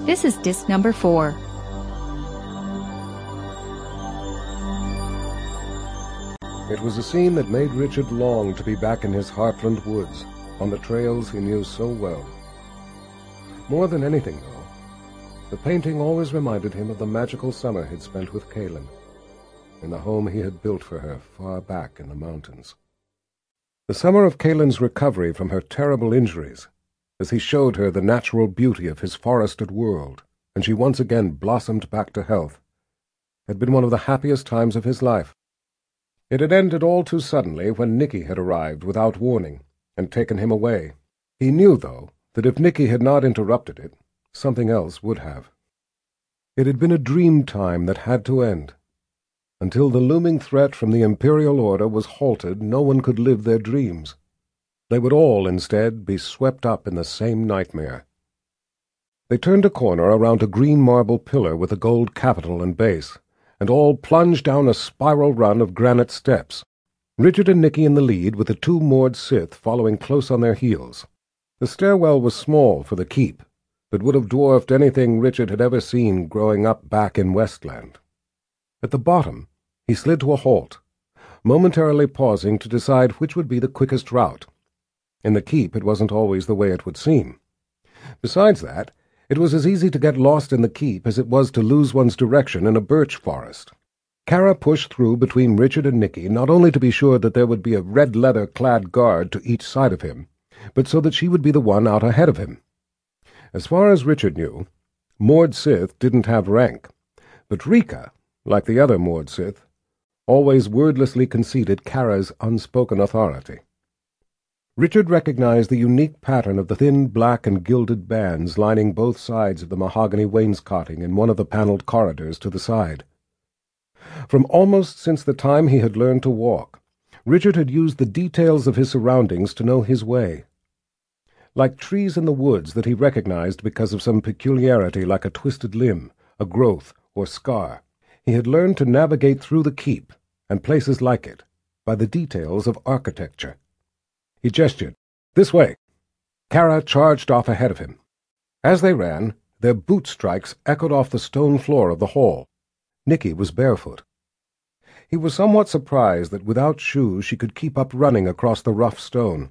This is disc number 4. It was a scene that made Richard long to be back in his Heartland woods, on the trails he knew so well. More than anything, though, the painting always reminded him of the magical summer he'd spent with Kaylin, in the home he had built for her far back in the mountains. The summer of Kaylin's recovery from her terrible injuries, as he showed her the natural beauty of his forested world, and she once again blossomed back to health, had been one of the happiest times of his life. It had ended all too suddenly when Nicky had arrived without warning and taken him away. He knew, though, that if Nicky had not interrupted it, something else would have. It had been a dream time that had to end. Until the looming threat from the Imperial Order was halted, no one could live their dreams. They would all, instead, be swept up in the same nightmare. They turned a corner around a green marble pillar with a gold capital and base, and all plunged down a spiral run of granite steps, Richard and Nicky in the lead, with the 2 moored Sith following close on their heels. The stairwell was small for the keep, but would have dwarfed anything Richard had ever seen growing up back in Westland. At the bottom, he slid to a halt, momentarily pausing to decide which would be the quickest route. In the keep, it wasn't always the way it would seem. Besides that, it was as easy to get lost in the keep as it was to lose one's direction in a birch forest. Kara pushed through between Richard and Nicky, not only to be sure that there would be a red leather-clad guard to each side of him, but so that she would be the one out ahead of him. As far as Richard knew, moored Sith didn't have rank, but Rika, like the other moored Sith, always wordlessly conceded Kara's unspoken authority. Richard recognized the unique pattern of the thin black and gilded bands lining both sides of the mahogany wainscoting in one of the paneled corridors to the side. From almost since the time he had learned to walk, Richard had used the details of his surroundings to know his way. Like trees in the woods that he recognized because of some peculiarity like a twisted limb, a growth, or scar, he had learned to navigate through the keep, and places like it, by the details of architecture. He gestured, "This way." Kara charged off ahead of him. As they ran, their boot strikes echoed off the stone floor of the hall. Nicky was barefoot. He was somewhat surprised that without shoes she could keep up running across the rough stone.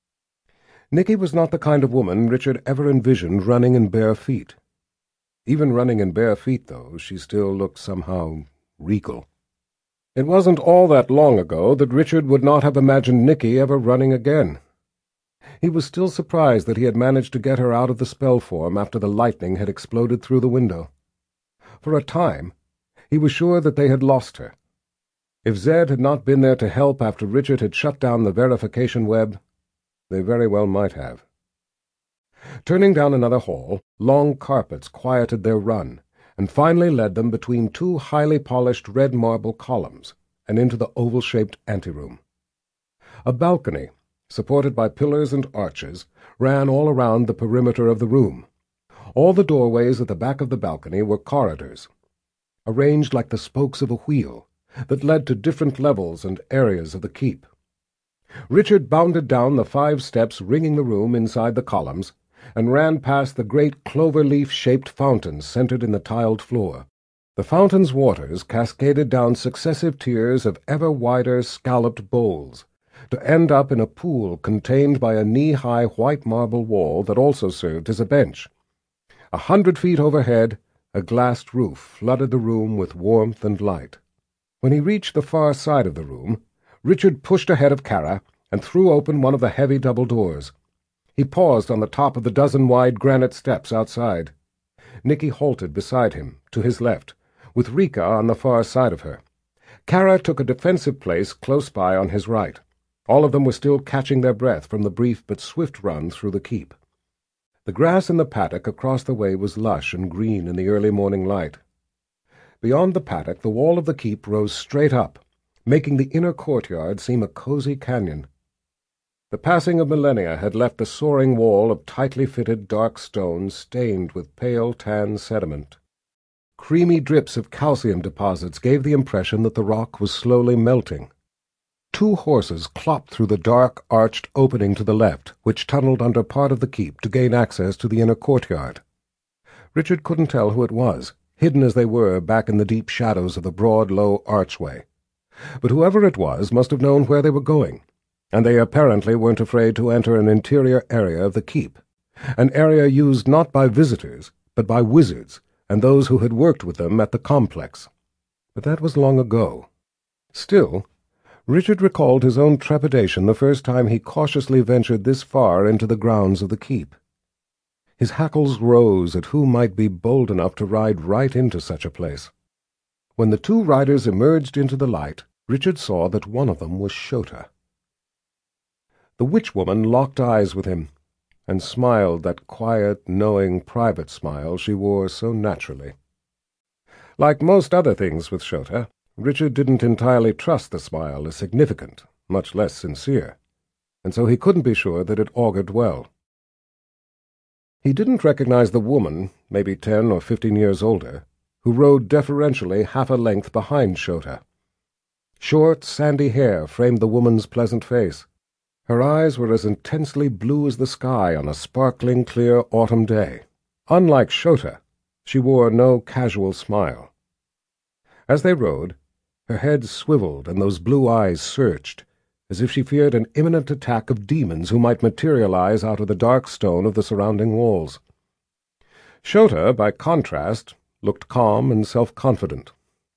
Nicky was not the kind of woman Richard ever envisioned running in bare feet. Even running in bare feet, though, she still looked somehow regal. It wasn't all that long ago that Richard would not have imagined Nicky ever running again. He was still surprised that he had managed to get her out of the spell form after the lightning had exploded through the window. For a time, he was sure that they had lost her. If Zed had not been there to help after Richard had shut down the verification web, they very well might have. Turning down another hall, long carpets quieted their run, and finally led them between 2 highly polished red marble columns and into the oval-shaped anteroom. A balcony, supported by pillars and arches, ran all around the perimeter of the room. All the doorways at the back of the balcony were corridors, arranged like the spokes of a wheel, that led to different levels and areas of the keep. Richard bounded down the 5 steps ringing the room inside the columns, and ran past the great clover-leaf-shaped fountains centered in the tiled floor. The fountain's waters cascaded down successive tiers of ever-wider scalloped bowls, to end up in a pool contained by a knee-high white marble wall that also served as a bench. 100 feet overhead, a glassed roof flooded the room with warmth and light. When he reached the far side of the room, Richard pushed ahead of Kara and threw open one of the heavy double doors. He paused on the top of the dozen-wide granite steps outside. Nicky halted beside him, to his left, with Rika on the far side of her. Kara took a defensive place close by on his right. All of them were still catching their breath from the brief but swift run through the keep. The grass in the paddock across the way was lush and green in the early morning light. Beyond the paddock, the wall of the keep rose straight up, making the inner courtyard seem a cozy canyon. The passing of millennia had left the soaring wall of tightly fitted dark stone stained with pale tan sediment. Creamy drips of calcium deposits gave the impression that the rock was slowly melting. 2 horses clopped through the dark, arched opening to the left, which tunneled under part of the keep to gain access to the inner courtyard. Richard couldn't tell who it was, hidden as they were back in the deep shadows of the broad, low archway. But whoever it was must have known where they were going, and they apparently weren't afraid to enter an interior area of the keep, an area used not by visitors, but by wizards and those who had worked with them at the complex. But that was long ago. Still, Richard recalled his own trepidation the first time he cautiously ventured this far into the grounds of the keep. His hackles rose at who might be bold enough to ride right into such a place. When the two riders emerged into the light, Richard saw that one of them was Shota. The witch-woman locked eyes with him, and smiled that quiet, knowing, private smile she wore so naturally. Like most other things with Shota, Richard didn't entirely trust the smile as significant, much less sincere, and so he couldn't be sure that it augured well. He didn't recognize the woman, maybe 10 or 15 years older, who rode deferentially half a length behind Shota. Short, sandy hair framed the woman's pleasant face. Her eyes were as intensely blue as the sky on a sparkling, clear autumn day. Unlike Shota, she wore no casual smile. As they rode, her head swiveled and those blue eyes searched, as if she feared an imminent attack of demons who might materialize out of the dark stone of the surrounding walls. Shota, by contrast, looked calm and self-confident.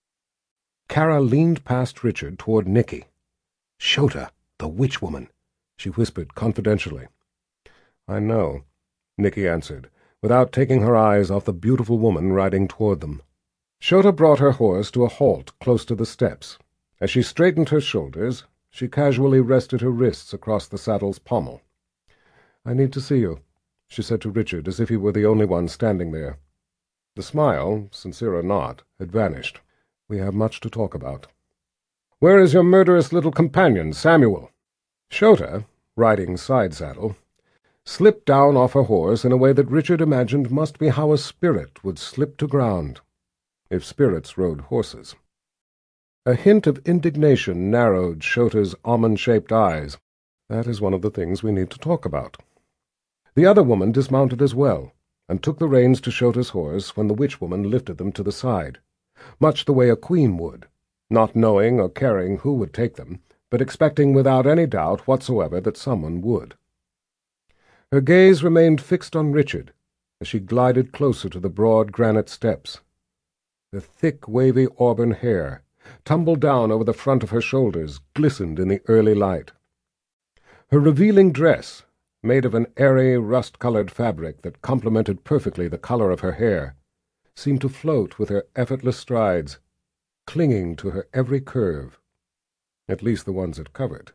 Kara leaned past Richard toward Nicky. "Shota, the witch-woman," she whispered confidentially. "I know," Nicky answered, without taking her eyes off the beautiful woman riding toward them. Shota brought her horse to a halt close to the steps. As she straightened her shoulders, she casually rested her wrists across the saddle's pommel. "I need to see you," she said to Richard, as if he were the only one standing there. The smile, sincere or not, had vanished. "We have much to talk about." "Where is your murderous little companion, Samuel?" Shota, riding side-saddle, slipped down off her horse in a way that Richard imagined must be how a spirit would slip to ground, if spirits rode horses. A hint of indignation narrowed Shota's almond-shaped eyes. "That is one of the things we need to talk about." The other woman dismounted as well, and took the reins to Shota's horse when the witch-woman lifted them to the side, much the way a queen would, not knowing or caring who would take them, but expecting without any doubt whatsoever that someone would. Her gaze remained fixed on Richard as she glided closer to the broad granite steps. The thick, wavy auburn hair, tumbled down over the front of her shoulders, glistened in the early light. Her revealing dress, made of an airy, rust-colored fabric that complemented perfectly the color of her hair, seemed to float with her effortless strides, clinging to her every curve, at least the ones it covered.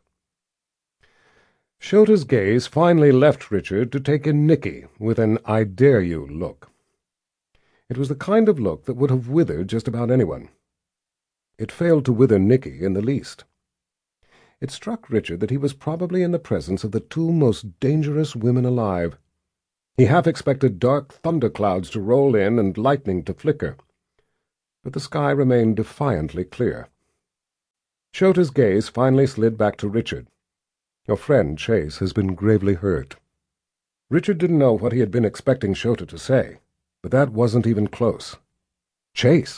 Shota's gaze finally left Richard to take in Nicky with an "I dare you" look. It was the kind of look that would have withered just about anyone. It failed to wither Nicky in the least. It struck Richard that he was probably in the presence of the two most dangerous women alive. He half expected dark thunderclouds to roll in and lightning to flicker, but the sky remained defiantly clear. Shota's gaze finally slid back to Richard. "Your friend, Chase, has been gravely hurt." Richard didn't know what he had been expecting Shota to say, but that wasn't even close. Chase!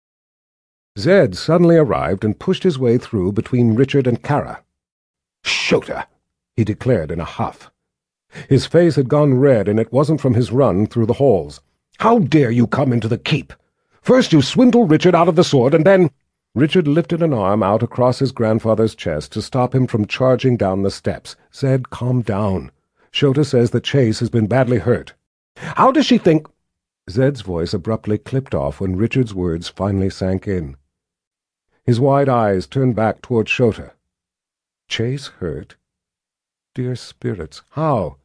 Zed suddenly arrived and pushed his way through between Richard and Kara. "Shota!" he declared in a huff. His face had gone red, and it wasn't from his run through the halls. "How dare you come into the keep? First you swindle Richard out of the sword, and then—" Richard lifted an arm out across his grandfather's chest to stop him from charging down the steps. "Zed, calm down. Shota says that Chase has been badly hurt." "How does she think—" Zed's voice abruptly clipped off when Richard's words finally sank in. His wide eyes turned back toward Shota. "Chase hurt? Dear spirits, how?"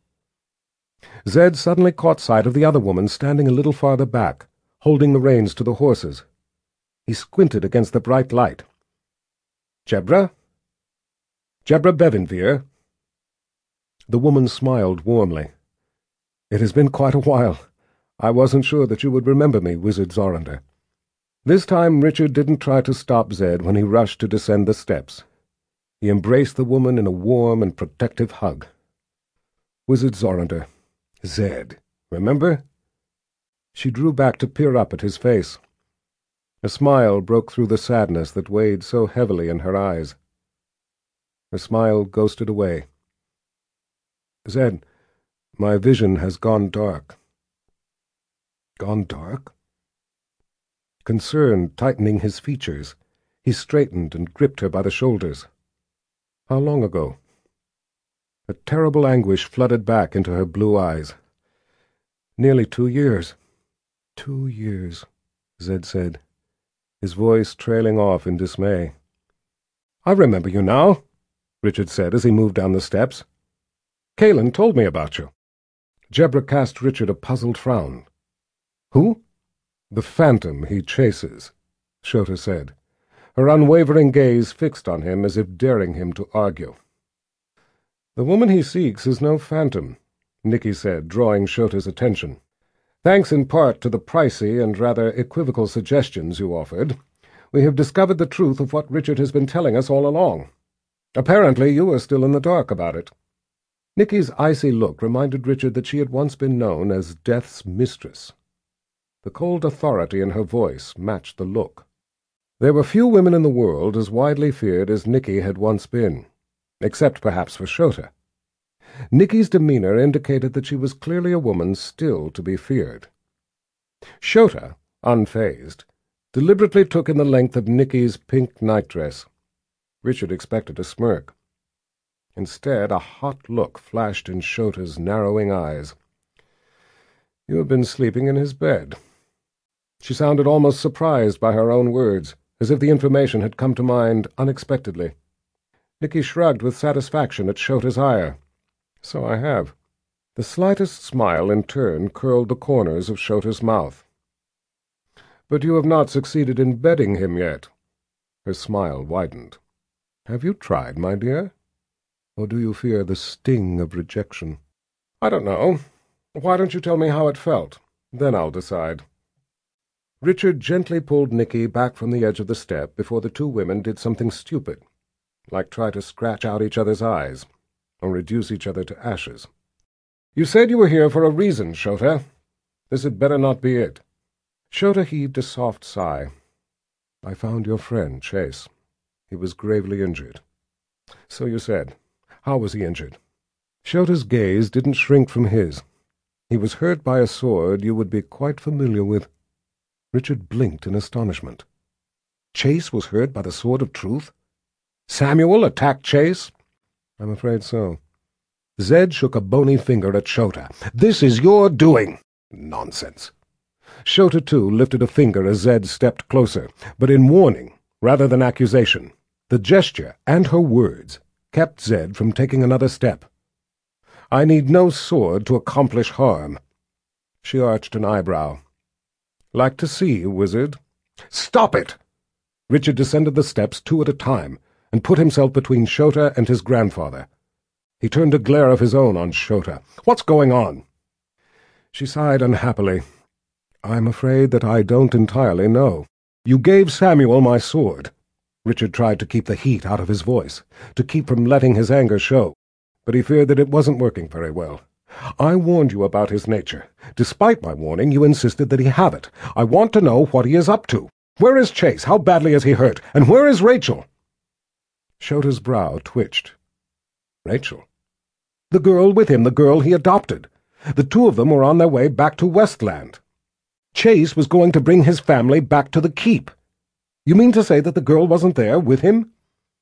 Zed suddenly caught sight of the other woman standing a little farther back, holding the reins to the horses. He squinted against the bright light. "Jebra? Jebra Bevinvere?" The woman smiled warmly. "It has been quite a while. I wasn't sure that you would remember me, Wizard Zorander." This time Richard didn't try to stop Zed when he rushed to descend the steps. He embraced the woman in a warm and protective hug. "Wizard Zorander. Zed. Remember?" She drew back to peer up at his face. A smile broke through the sadness that weighed so heavily in her eyes. Her smile ghosted away. "Zed, my vision has gone dark." "Gone dark?" Concern tightening his features, he straightened and gripped her by the shoulders. "How long ago?" A terrible anguish flooded back into her blue eyes. "Nearly 2 years." 2 years, Zed said, his voice trailing off in dismay. "I remember you now," Richard said as he moved down the steps. "Cailan told me about you." Jebra cast Richard a puzzled frown. "Who?" "The phantom he chases," Shota said, her unwavering gaze fixed on him as if daring him to argue. "The woman he seeks is no phantom," Nicky said, drawing Shota's attention. "Thanks in part to the pricey and rather equivocal suggestions you offered, we have discovered the truth of what Richard has been telling us all along. Apparently you are still in the dark about it." Nicky's icy look reminded Richard that she had once been known as Death's mistress. The cold authority in her voice matched the look. There were few women in the world as widely feared as Nicky had once been, except perhaps for Shota. Nicky's demeanor indicated that she was clearly a woman still to be feared. Shota, unfazed, deliberately took in the length of Nicky's pink nightdress. Richard expected a smirk. Instead, a hot look flashed in Shota's narrowing eyes. "You have been sleeping in his bed." She sounded almost surprised by her own words, as if the information had come to mind unexpectedly. Nicky shrugged with satisfaction at Shota's ire. "So I have." The slightest smile in turn curled the corners of Shota's mouth. "But you have not succeeded in bedding him yet." Her smile widened. "Have you tried, my dear? Or do you fear the sting of rejection?" "I don't know. Why don't you tell me how it felt? Then I'll decide." Richard gently pulled Nicky back from the edge of the step before the two women did something stupid, like try to scratch out each other's eyes, or reduce each other to ashes. "You said you were here for a reason, Shota. This had better not be it." Shota heaved a soft sigh. "I found your friend, Chase. He was gravely injured." "So you said. How was he injured?" Shota's gaze didn't shrink from his. "He was hurt by a sword you would be quite familiar with." Richard blinked in astonishment. Chase was hurt by the sword of truth? Samuel attacked Chase? "I'm afraid so." Zed shook a bony finger at Shota. "This is your doing." "Nonsense." Shota, too, lifted a finger as Zed stepped closer, but in warning rather than accusation. The gesture and her words kept Zed from taking another step. "I need no sword to accomplish harm." She arched an eyebrow. "Like to see, wizard." "Stop it!" Richard descended the steps 2 at a time and put himself between Shota and his grandfather. He turned a glare of his own on Shota. "What's going on?" She sighed unhappily. "I'm afraid that I don't entirely know." "You gave Samuel my sword." Richard tried to keep the heat out of his voice, to keep from letting his anger show, but he feared that it wasn't working very well. "I warned you about his nature. Despite my warning, you insisted that he have it. I want to know what he is up to. Where is Chase? How badly is he hurt? And where is Rachel?" Shota's brow twitched. Rachel? The girl with him, the girl he adopted. The two of them were on their way back to Westland. Chase was going to bring his family back to the keep. You mean to say that the girl wasn't there with him?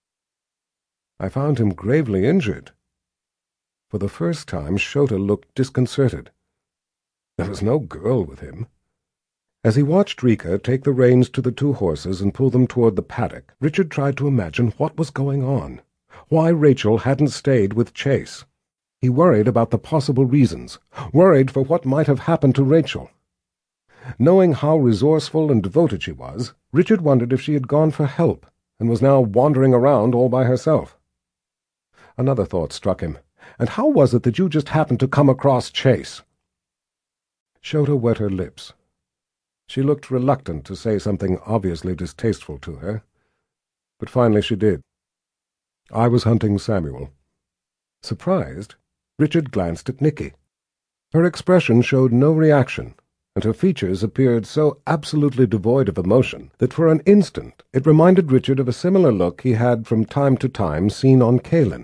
"I found him gravely injured." For the first time, Shota looked disconcerted. There was no girl with him. As he watched Rika take the reins to the 2 horses and pull them toward the paddock, Richard tried to imagine what was going on, why Rachel hadn't stayed with Chase. He worried about the possible reasons, worried for what might have happened to Rachel. Knowing how resourceful and devoted she was, Richard wondered if she had gone for help and was now wandering around all by herself. Another thought struck him. And how was it that you just happened to come across Chase? Shota wet her lips. She looked reluctant to say something obviously distasteful to her, but finally she did. "I was hunting Samuel." Surprised, Richard glanced at Nicky. Her expression showed no reaction, and her features appeared so absolutely devoid of emotion that for an instant it reminded Richard of a similar look he had from time to time seen on Caelan.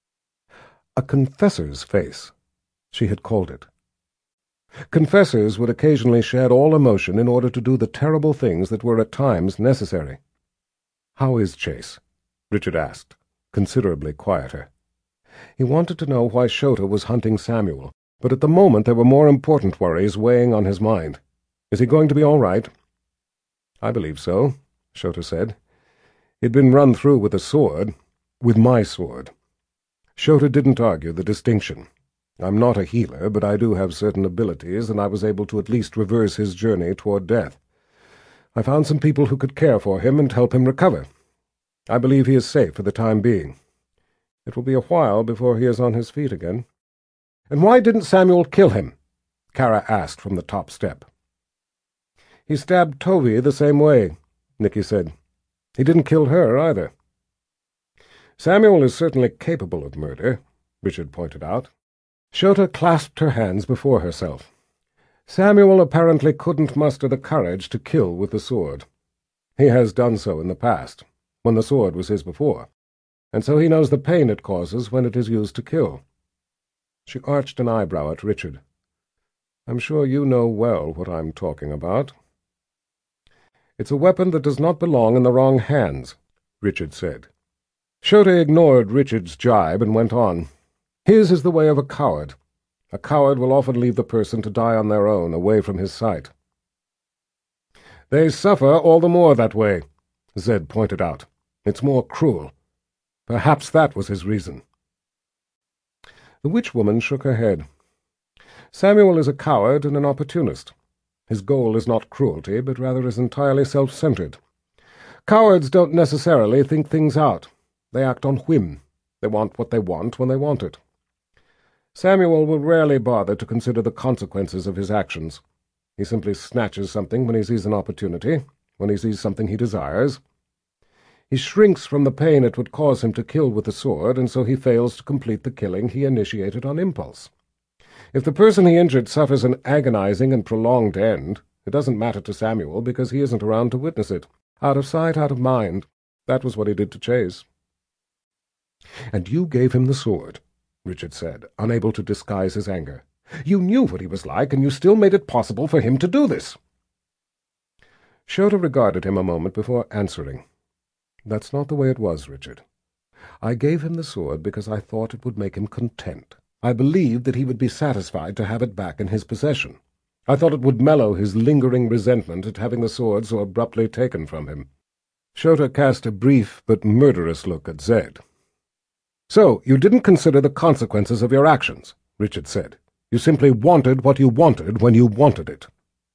A confessor's face, she had called it. Confessors would occasionally shed all emotion in order to do the terrible things that were at times necessary. "How is Chase?" Richard asked, considerably quieter. He wanted to know why Shota was hunting Samuel, but at the moment there were more important worries weighing on his mind. "Is he going to be all right?" "I believe so," Shota said. "He'd been run through with a sword, with my sword." Shota didn't argue the distinction. "I'm not a healer, but I do have certain abilities, and I was able to at least reverse his journey toward death. I found some people who could care for him and help him recover. I believe he is safe for the time being. It will be a while before he is on his feet again." "And why didn't Samuel kill him?" Kara asked from the top step. "He stabbed Tovey the same way," Nicky said. "He didn't kill her either." "Samuel is certainly capable of murder," Richard pointed out. Shota clasped her hands before herself. "Samuel apparently couldn't muster the courage to kill with the sword. He has done so in the past, when the sword was his before, and so he knows the pain it causes when it is used to kill." She arched an eyebrow at Richard. "I'm sure you know well what I'm talking about." "It's a weapon that does not belong in the wrong hands," Richard said. Shota ignored Richard's jibe and went on. "His is the way of a coward. A coward will often leave the person to die on their own, away from his sight." "They suffer all the more that way," Zed pointed out. "It's more cruel. Perhaps that was his reason." The witch-woman shook her head. "Samuel is a coward and an opportunist. His goal is not cruelty, but rather is entirely self-centered. Cowards don't necessarily think things out. They act on whim. They want what they want when they want it. Samuel will rarely bother to consider the consequences of his actions. He simply snatches something when he sees an opportunity, when he sees something he desires. He shrinks from the pain it would cause him to kill with the sword, and so he fails to complete the killing he initiated on impulse. If the person he injured suffers an agonizing and prolonged end, it doesn't matter to Samuel because he isn't around to witness it. Out of sight, out of mind. That was what he did to Chase." "And you gave him the sword," Richard said, unable to disguise his anger. "You knew what he was like, and you still made it possible for him to do this." Shota regarded him a moment before answering. "That's not the way it was, Richard. I gave him the sword because I thought it would make him content. I believed that he would be satisfied to have it back in his possession. I thought it would mellow his lingering resentment at having the sword so abruptly taken from him." Shota cast a brief but murderous look at Zed. "So you didn't consider the consequences of your actions," Richard said. "You simply wanted what you wanted when you wanted it."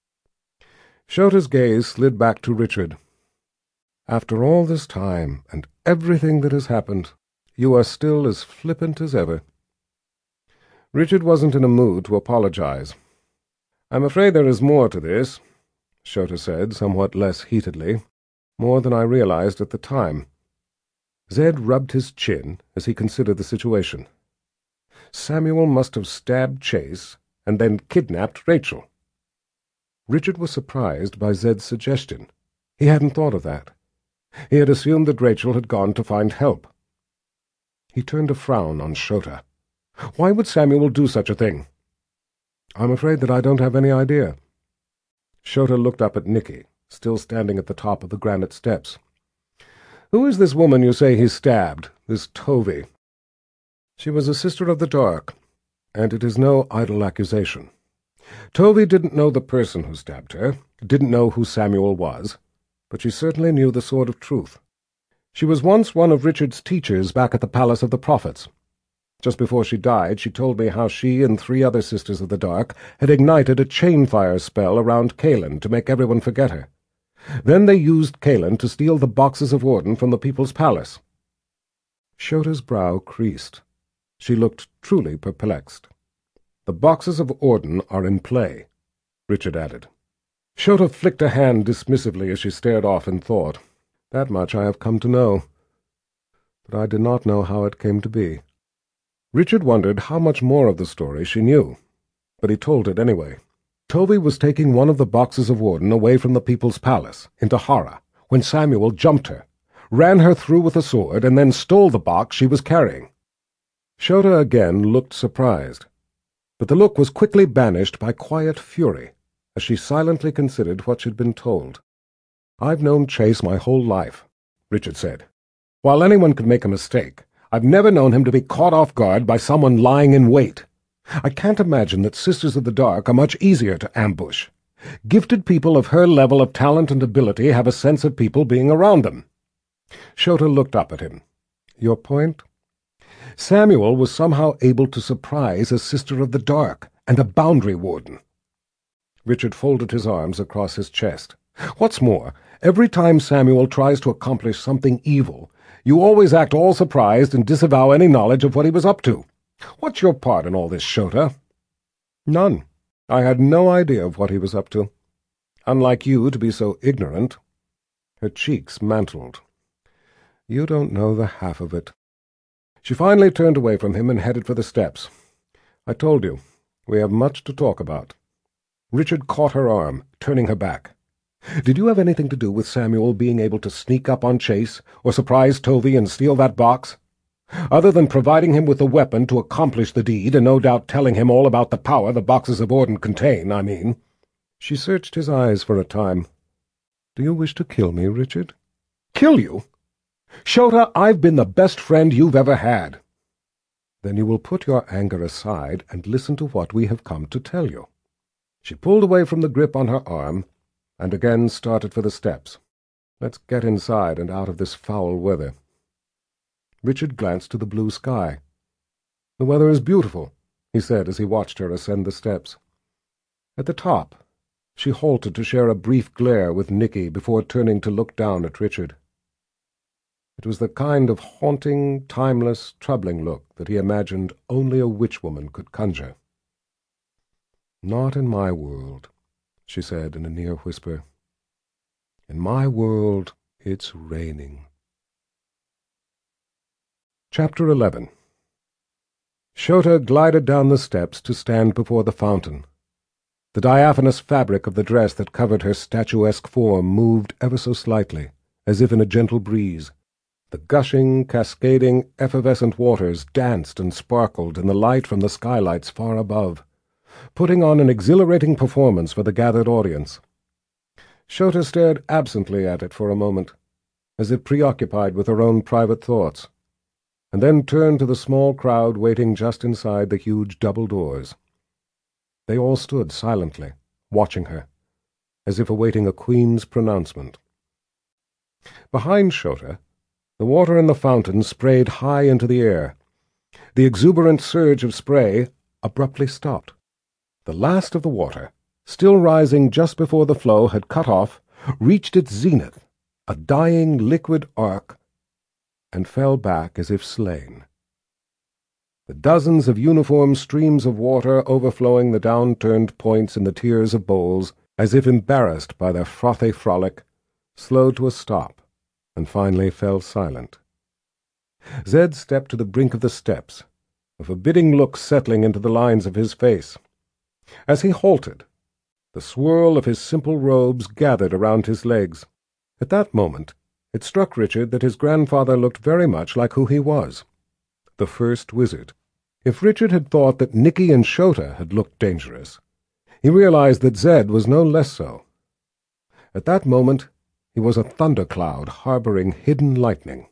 Shota's gaze slid back to Richard. "After all this time, and everything that has happened, you are still as flippant as ever." Richard wasn't in a mood to apologize. "I'm afraid there is more to this," Shota said, somewhat less heatedly. "More than I realized at the time." Zed rubbed his chin as he considered the situation. Samuel must have stabbed Chase and then kidnapped Rachel. Richard was surprised by Zed's suggestion. He hadn't thought of that. He had assumed that Rachel had gone to find help. He turned a frown on Shota. "Why would Samuel do such a thing?" "I'm afraid that I don't have any idea." Shota looked up at Nicky, still standing at the top of the granite steps. "Who is this woman you say he stabbed, this Tovey?" "She was a sister of the Dark, and it is no idle accusation. Tovey didn't know the person who stabbed her, didn't know who Samuel was, but she certainly knew the Sword of Truth. She was once one of Richard's teachers back at the Palace of the Prophets. Just before she died, she told me how she and 3 other Sisters of the Dark had ignited a chain-fire spell around Caelan to make everyone forget her. Then they used Caelan to steal the Boxes of Orden from the People's Palace." Shota's brow creased. She looked truly perplexed. "The Boxes of Orden are in play," Richard added. Shota flicked a hand dismissively as she stared off in thought. "That much I have come to know. But I did not know how it came to be." Richard wondered how much more of the story she knew, but he told it anyway. Tovey was taking one of the boxes of Warden away from the People's Palace, into Hara, when Samuel jumped her, ran her through with a sword, and then stole the box she was carrying. Shota again looked surprised, but the look was quickly banished by quiet fury, as she silently considered what she'd been told. "I've known Chase my whole life," Richard said. "While anyone could make a mistake, I've never known him to be caught off guard by someone lying in wait. I can't imagine that Sisters of the Dark are much easier to ambush. Gifted people of her level of talent and ability have a sense of people being around them." Shota looked up at him. "Your point?" Samuel was somehow able to surprise a Sister of the Dark and a Boundary Warden. Richard folded his arms across his chest. "What's more, every time Samuel tries to accomplish something evil, you always act all surprised and disavow any knowledge of what he was up to. What's your part in all this, Shota?" "None. I had no idea of what he was up to. Unlike you to be so ignorant." Her cheeks mantled. "You don't know the half of it." She finally turned away from him and headed for the steps. "I told you, we have much to talk about." Richard caught her arm, turning her back. "Did you have anything to do with Samuel being able to sneak up on Chase, or surprise Tovey and steal that box? Other than providing him with the weapon to accomplish the deed, and no doubt telling him all about the power the boxes of Warden contain, I mean." She searched his eyes for a time. "Do you wish to kill me, Richard?" "Kill you? Shota, I've been the best friend you've ever had." "Then you will put your anger aside and listen to what we have come to tell you." She pulled away from the grip on her arm and again started for the steps. "Let's get inside and out of this foul weather." Richard glanced to the blue sky. "The weather is beautiful," he said as he watched her ascend the steps. At the top, she halted to share a brief glare with Nicky before turning to look down at Richard. It was the kind of haunting, timeless, troubling look that he imagined only a witch-woman could conjure. "Not in my world," she said in a near whisper. "In my world, it's raining." Chapter 11. Shota glided down the steps to stand before the fountain. The diaphanous fabric of the dress that covered her statuesque form moved ever so slightly, as if in a gentle breeze. The gushing, cascading, effervescent waters danced and sparkled in the light from the skylights far above, putting on an exhilarating performance for the gathered audience. Shota stared absently at it for a moment, as if preoccupied with her own private thoughts, and then turned to the small crowd waiting just inside the huge double doors. They all stood silently, watching her, as if awaiting a queen's pronouncement. Behind Shota, the water in the fountain sprayed high into the air. The exuberant surge of spray abruptly stopped. The last of the water, still rising just before the flow had cut off, reached its zenith, a dying liquid arc, and fell back as if slain. The dozens of uniform streams of water overflowing the down-turned points in the tiers of bowls, as if embarrassed by their frothy frolic, slowed to a stop, and finally fell silent. Zed stepped to the brink of the steps, a forbidding look settling into the lines of his face. As he halted, the swirl of his simple robes gathered around his legs. At that moment, it struck Richard that his grandfather looked very much like who he was, the first wizard. If Richard had thought that Nicky and Shota had looked dangerous, he realized that Zed was no less so. At that moment, he was a thundercloud harboring hidden lightning.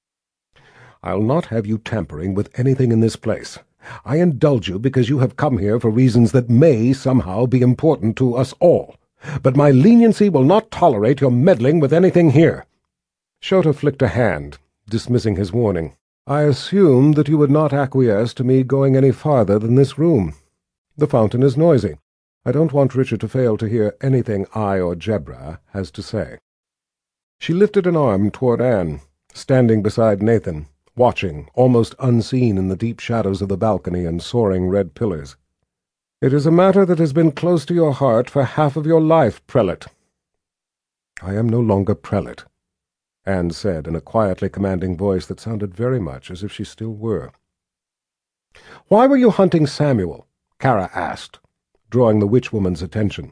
"I'll not have you tampering with anything in this place. I indulge you because you have come here for reasons that may somehow be important to us all, but my leniency will not tolerate your meddling with anything here." Shota flicked a hand, dismissing his warning. "I assumed that you would not acquiesce to me going any farther than this room. The fountain is noisy. I don't want Richard to fail to hear anything I or Jebra has to say." She lifted an arm toward Anne, standing beside Nathan, watching, almost unseen in the deep shadows of the balcony and soaring red pillars. "It is a matter that has been close to your heart for half of your life, prelate." "I am no longer prelate," Anne said in a quietly commanding voice that sounded very much as if she still were. "Why were you hunting Samuel?" Kara asked. drawing the witch-woman's attention.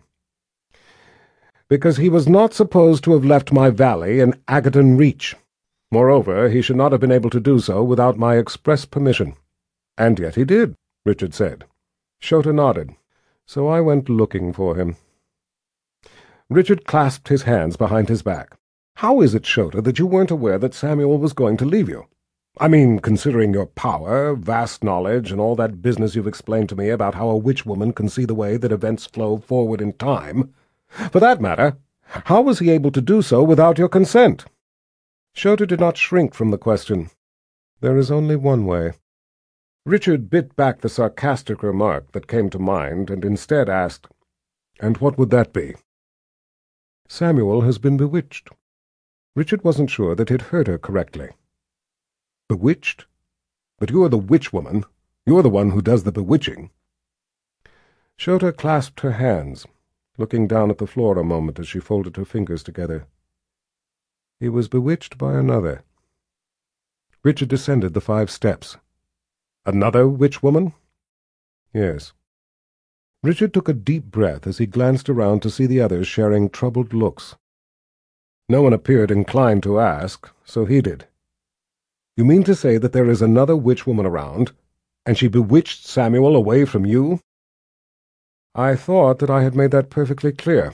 "Because he was not supposed to have left my valley in Agaton Reach. Moreover, he should not have been able to do so without my express permission." "And yet he did," Richard said. Shota nodded. "So I went looking for him." Richard clasped his hands behind his back. "How is it, Shota, that you weren't aware that Samuel was going to leave you? I mean, considering your power, vast knowledge, and all that business you've explained to me about how a witch-woman can see the way that events flow forward in time. For that matter, how was he able to do so without your consent?" Shota did not shrink from the question. "There is only one way." Richard bit back the sarcastic remark that came to mind and instead asked, "And what would that be?" "Samuel has been bewitched." Richard wasn't sure that he'd heard her correctly. "Bewitched? But you're the witch-woman. You're the one who does the bewitching." Shota clasped her hands, looking down at the floor a moment as she folded her fingers together. "He was bewitched by another." Richard descended the 5 steps. "Another witch-woman?" "Yes." Richard took a deep breath as he glanced around to see the others sharing troubled looks. No one appeared inclined to ask, so he did. "You mean to say that there is another witch-woman around, and she bewitched Samuel away from you?" "I thought that I had made that perfectly clear."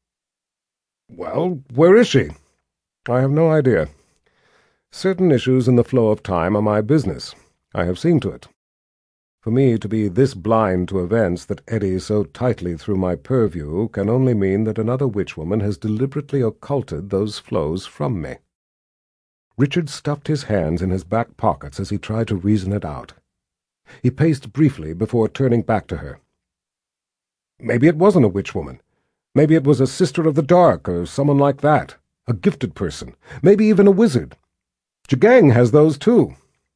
"Well, where is she?" "I have no idea. Certain issues in the flow of time are my business. I have seen to it. For me to be this blind to events that eddy so tightly through my purview can only mean that another witch-woman has deliberately occulted those flows from me." Richard stuffed his hands in his back pockets as he tried to reason it out. He paced briefly before turning back to her. "Maybe it wasn't a witch-woman. Maybe it was a Sister of the Dark or someone like that. A gifted person. Maybe even a wizard. Jagang has those too."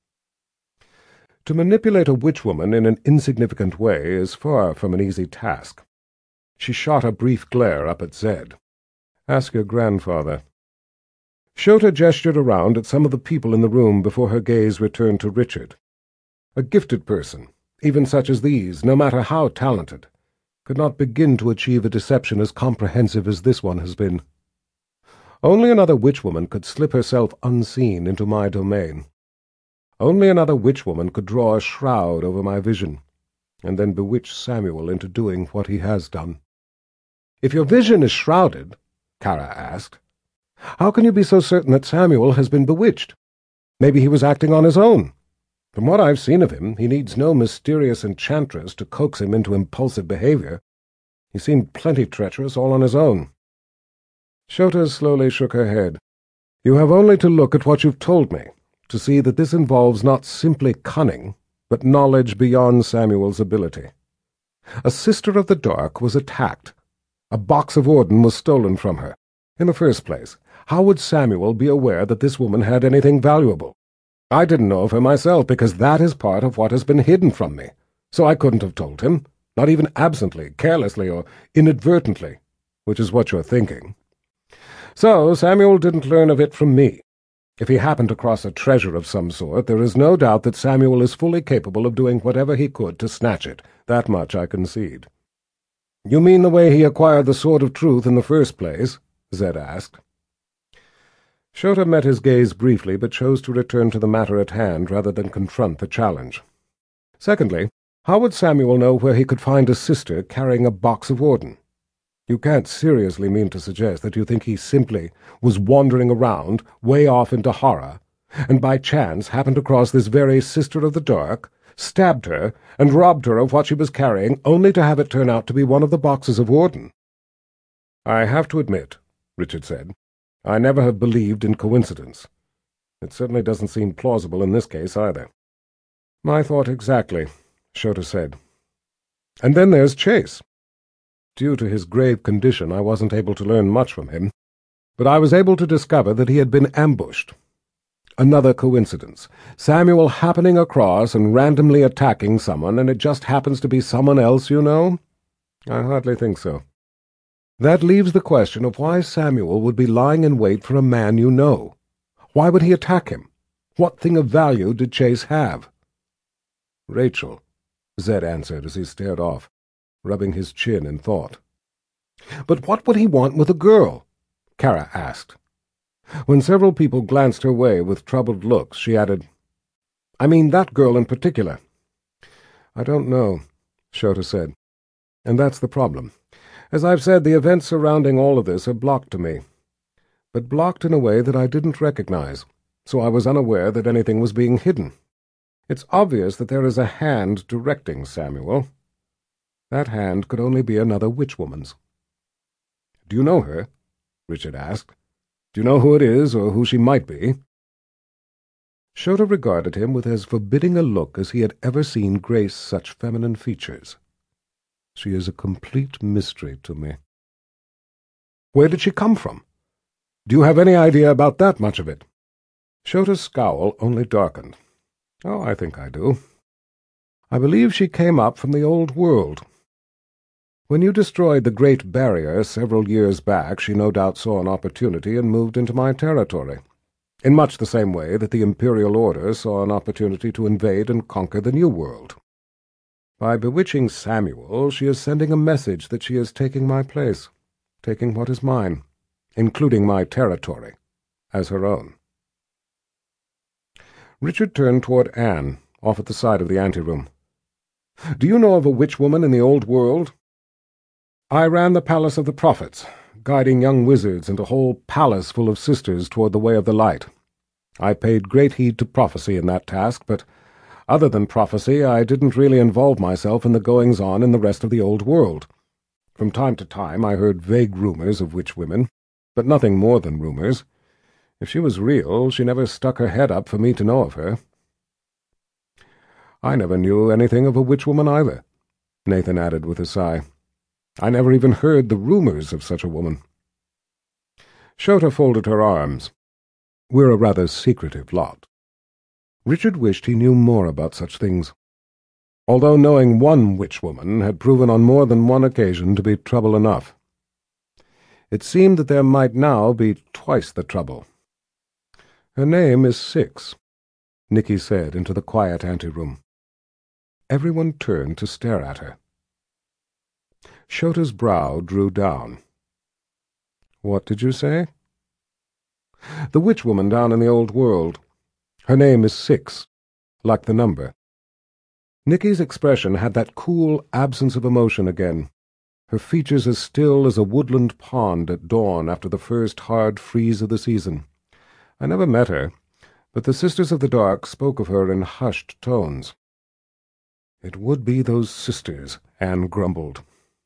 To manipulate a witch-woman in an insignificant way is far from an easy task. She shot a brief glare up at Zed. "Ask your grandfather." Shota gestured around at some of the people in the room before her gaze returned to Richard. A gifted person, even such as these, no matter how talented, could not begin to achieve a deception as comprehensive as this one has been. Only another witch-woman could slip herself unseen into my domain. Only another witch-woman could draw a shroud over my vision, and then bewitch Samuel into doing what he has done. "If your vision is shrouded," Kara asked, "how can you be so certain that Samuel has been bewitched? Maybe he was acting on his own. From what I've seen of him, he needs no mysterious enchantress to coax him into impulsive behavior. He seemed plenty treacherous all on his own." Shota slowly shook her head. "You have only to look at what you've told me to see that this involves not simply cunning, but knowledge beyond Samuel's ability. A Sister of the Dark was attacked. A box of Orden was stolen from her. In the first place, how would Samuel be aware that this woman had anything valuable? I didn't know of her myself, because that is part of what has been hidden from me, so I couldn't have told him, not even absently, carelessly, or inadvertently, which is what you're thinking. So Samuel didn't learn of it from me. If he happened across a treasure of some sort, there is no doubt that Samuel is fully capable of doing whatever he could to snatch it. That much I concede." "You mean the way he acquired the Sword of Truth in the first place?" Zed asked. Shota met his gaze briefly, but chose to return to the matter at hand rather than confront the challenge. "Secondly, how would Samuel know where he could find a sister carrying a box of Orden? You can't seriously mean to suggest that you think he simply was wandering around, way off into Hara, and by chance happened across this very Sister of the Dark, stabbed her, and robbed her of what she was carrying, only to have it turn out to be one of the boxes of Orden?" "I have to admit," Richard said, "I never have believed in coincidence. It certainly doesn't seem plausible in this case either." "My thought exactly," Shota said. "And then there's Chase. Due to his grave condition, I wasn't able to learn much from him, but I was able to discover that he had been ambushed. Another coincidence. Samuel happening across and randomly attacking someone, and it just happens to be someone else you know? I hardly think so. That leaves the question of why Samuel would be lying in wait for a man you know. Why would he attack him? What thing of value did Chase have?" "Rachel," Zed answered as he stared off. rubbing his chin in thought. "But what would he want with a girl?" Kara asked. When several people glanced her way with troubled looks, she added, "I mean that girl in particular." "I don't know," Shota said. "And that's the problem. As I've said, the events surrounding all of this are blocked to me. But blocked in a way that I didn't recognize, so I was unaware that anything was being hidden. It's obvious that there is a hand directing Samuel. That hand could only be another witch-woman's." "Do you know her?" Richard asked. "Do you know who it is, or who she might be?" Shota regarded him with as forbidding a look as he had ever seen grace such feminine features. "She is a complete mystery to me." "Where did she come from? Do you have any idea about that much of it?" Shota's scowl only darkened. "Oh, I think I do. I believe she came up from the old world. When you destroyed the Great Barrier several years back, she no doubt saw an opportunity and moved into my territory, in much the same way that the Imperial Order saw an opportunity to invade and conquer the New World. By bewitching Samuel, she is sending a message that she is taking my place, taking what is mine, including my territory, as her own." Richard turned toward Anne, off at the side of the anteroom. "Do you know of a witch-woman in the old world?" "I ran the Palace of the Prophets, guiding young wizards and a whole palace full of sisters toward the way of the light. I paid great heed to prophecy in that task, but other than prophecy, I didn't really involve myself in the goings-on in the rest of the old world. From time to time I heard vague rumors of witch-women, but nothing more than rumors. If she was real, she never stuck her head up for me to know of her." "I never knew anything of a witch-woman either," Nathan added with a sigh. "I never even heard the rumors of such a woman." Shota folded her arms. "We're a rather secretive lot." Richard wished he knew more about such things, although knowing one witch-woman had proven on more than one occasion to be trouble enough. It seemed that there might now be twice the trouble. "Her name is Six," Nicky said into the quiet anteroom. Everyone turned to stare at her. Shota's brow drew down. "What did you say?" "The witch-woman down in the old world. Her name is Six, like the number." Nicky's expression had that cool absence of emotion again, her features as still as a woodland pond at dawn after the first hard freeze of the season. "I never met her, but the Sisters of the Dark spoke of her in hushed tones." "It would be those sisters," Anne grumbled.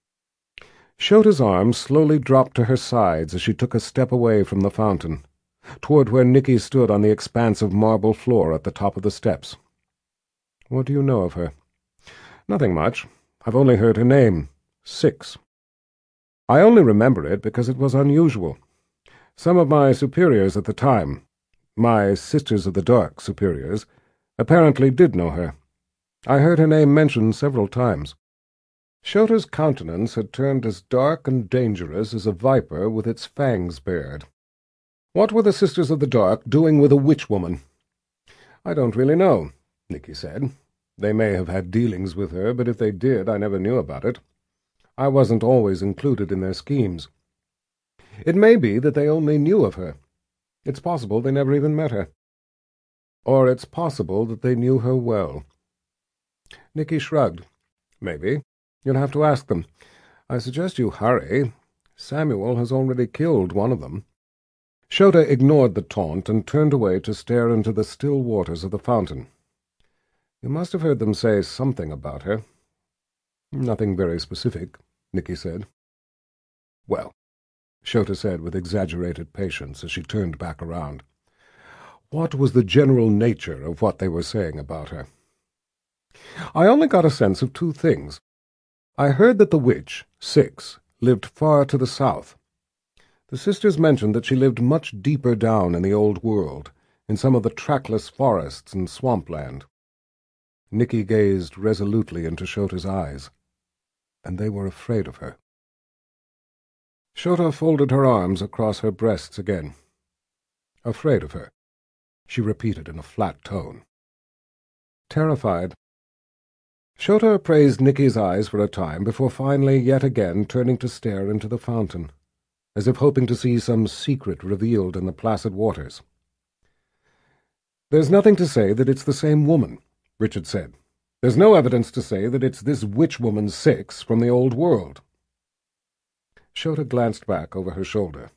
Shota's arm slowly dropped to her sides as she took a step away from the fountain, toward where Nicky stood on the expanse of marble floor at the top of the steps. "What do you know of her?" "Nothing much. I've only heard her name, Six. I only remember it because it was unusual. Some of my superiors at the time, my Sisters of the Dark superiors, apparently did know her. I heard her name mentioned several times." Shota's countenance had turned as dark and dangerous as a viper with its fangs bared. "What were the Sisters of the Dark doing with a witch-woman?" "I don't really know," Nicky said. "They may have had dealings with her, but if they did, I never knew about it. I wasn't always included in their schemes. It may be that they only knew of her. It's possible they never even met her. Or it's possible that they knew her well." Nicky shrugged. "Maybe. You'll have to ask them. I suggest you hurry. Samuel has already killed one of them." Shota ignored the taunt and turned away to stare into the still waters of the fountain. "You must have heard them say something about her." "Nothing very specific," Nicky said. "Well," Shota said with exaggerated patience as she turned back around, "what was the general nature of what they were saying about her?" "I only got a sense of two things. I heard that the witch, Six, lived far to the south. The sisters mentioned that she lived much deeper down in the old world, in some of the trackless forests and swampland." Nicky gazed resolutely into Shota's eyes, and they were afraid of her. Shota folded her arms across her breasts again. "Afraid of her," she repeated in a flat tone. "Terrified." Shota appraised Nicky's eyes for a time before finally yet again turning to stare into the fountain, as if hoping to see some secret revealed in the placid waters. "There's nothing to say that it's the same woman," Richard said. "There's no evidence to say that it's this witch-woman Syx from the old world." Shota glanced back over her shoulder.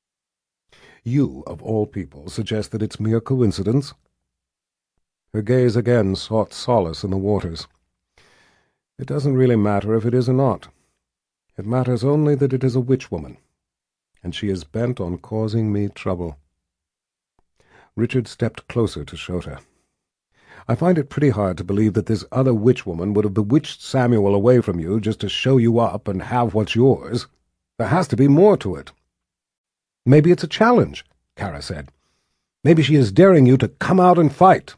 "You, of all people, suggest that it's mere coincidence?" Her gaze again sought solace in the waters. "It doesn't really matter if it is or not. It matters only that it is a witch-woman, and she is bent on causing me trouble." Richard stepped closer to Shota. "I find it pretty hard to believe that this other witch-woman would have bewitched Samuel away from you just to show you up and have what's yours. There has to be more to it." "Maybe it's a challenge," Kara said. "Maybe she is daring you to come out and fight."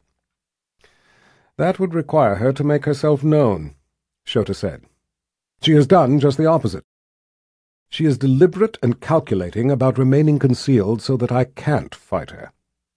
"That would require her to make herself known," Shota said. "She has done just the opposite. She is deliberate and calculating about remaining concealed so that I can't fight her."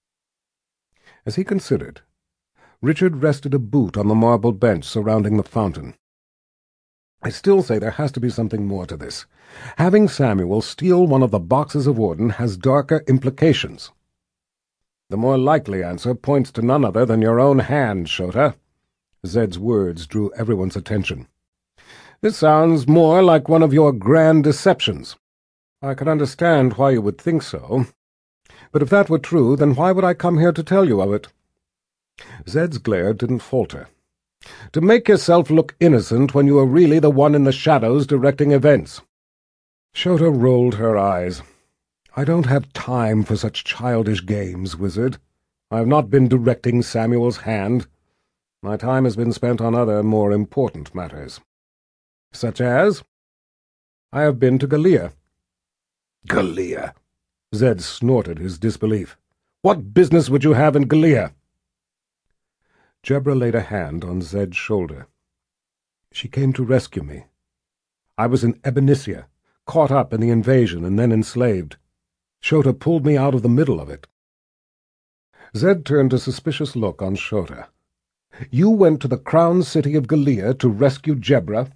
As he considered, Richard rested a boot on the marble bench surrounding the fountain. "I still say there has to be something more to this. Having Samuel steal one of the boxes of Orden has darker implications." "The more likely answer points to none other than your own hand, Shota." Zed's words drew everyone's attention. "This sounds more like one of your grand deceptions. I can understand why you would think so. But if that were true, then why would I come here to tell you of it?" Zed's glare didn't falter. "To make yourself look innocent when you are really the one in the shadows directing events." Shota rolled her eyes. "I don't have time for such childish games, wizard. I have not been directing Samuel's hand. My time has been spent on other, more important matters." "Such as?" "I have been to Gallia." "Gallia?" Zed snorted his disbelief. "What business would you have in Gallia?" Jebra laid a hand on Zed's shoulder. "She came to rescue me. I was in Ebenicia, caught up in the invasion and then enslaved. Shota pulled me out of the middle of it." Zed turned a suspicious look on Shota. "You went to the crown city of Gallia to rescue Jebra?"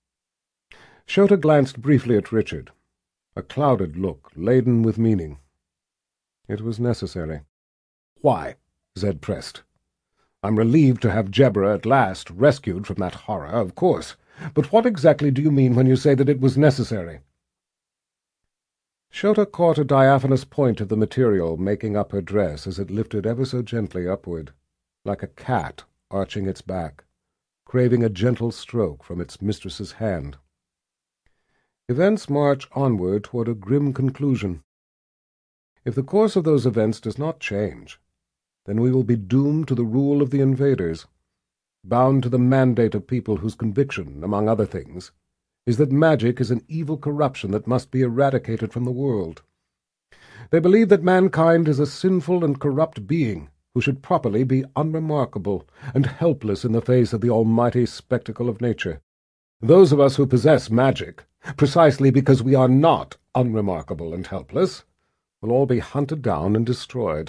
Shota glanced briefly at Richard, a clouded look laden with meaning. "It was necessary." "Why?" Zed pressed. "I'm relieved to have Jebra at last rescued from that horror, of course. But what exactly do you mean when you say that it was necessary?" Shota caught a diaphanous point of the material making up her dress as it lifted ever so gently upward, like a cat arching its back, craving a gentle stroke from its mistress's hand. Events march onward toward a grim conclusion. If the course of those events does not change, then we will be doomed to the rule of the invaders, bound to the mandate of people whose conviction, among other things, is that magic is an evil corruption that must be eradicated from the world. They believe that mankind is a sinful and corrupt being who should properly be unremarkable and helpless in the face of the almighty spectacle of nature. Those of us who possess magic, precisely because we are not unremarkable and helpless, will all be hunted down and destroyed."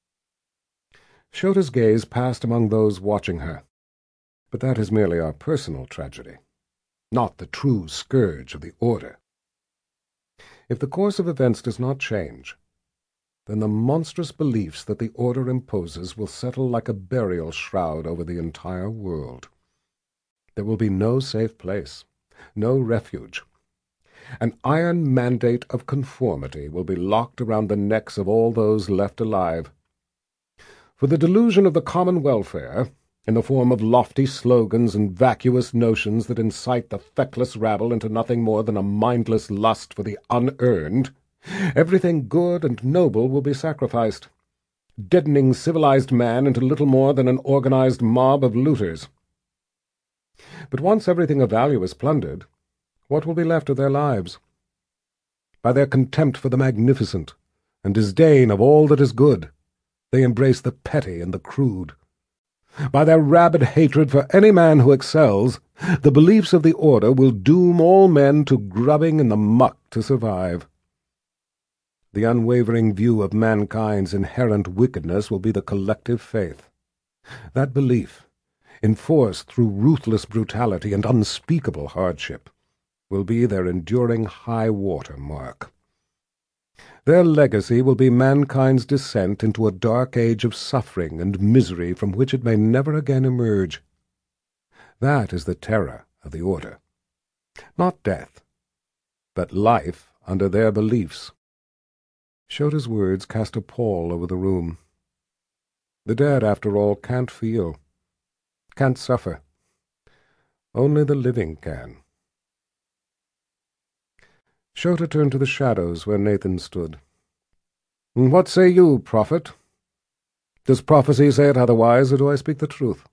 Shota's gaze passed among those watching her. "But that is merely our personal tragedy, not the true scourge of the Order. If the course of events does not change, then the monstrous beliefs that the Order imposes will settle like a burial shroud over the entire world. There will be no safe place, no refuge. An iron mandate of conformity will be locked around the necks of all those left alive. For the delusion of the common welfare, in the form of lofty slogans and vacuous notions that incite the feckless rabble into nothing more than a mindless lust for the unearned, everything good and noble will be sacrificed, deadening civilized man into little more than an organized mob of looters. But once everything of value is plundered, what will be left of their lives? By their contempt for the magnificent and disdain of all that is good, they embrace the petty and the crude. By their rabid hatred for any man who excels, the beliefs of the Order will doom all men to grubbing in the muck to survive. The unwavering view of mankind's inherent wickedness will be the collective faith. That belief, enforced through ruthless brutality and unspeakable hardship, will be their enduring high-water mark. Their legacy will be mankind's descent into a dark age of suffering and misery from which it may never again emerge. That is the terror of the Order. Not death, but life under their beliefs. Shota's words cast a pall over the room. The dead, after all, can't feel, can't suffer. Only the living can. Shota turned to the shadows where Nathan stood. "What say you, prophet? Does prophecy say it otherwise, or do I speak the truth?"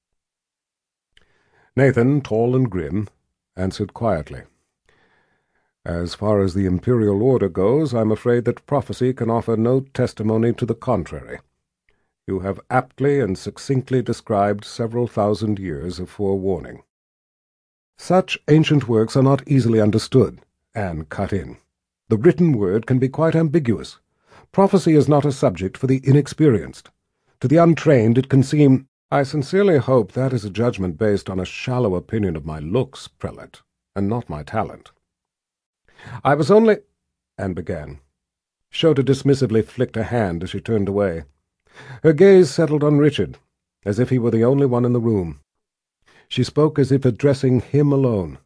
Nathan, tall and grim, answered quietly. "As far as the Imperial Order goes, I'm afraid that prophecy can offer no testimony to the contrary. You have aptly and succinctly described several thousand years of forewarning." "Such ancient works are not easily understood," Anne cut in. "The written word can be quite ambiguous. Prophecy is not a subject for the inexperienced. To the untrained it can seem—" "I sincerely hope that is a judgment based on a shallow opinion of my looks, prelate, and not my talent." "I was only—" Anne began. Shota dismissively flicked a hand as she turned away. Her gaze settled on Richard, as if he were the only one in the room. She spoke as if addressing him alone.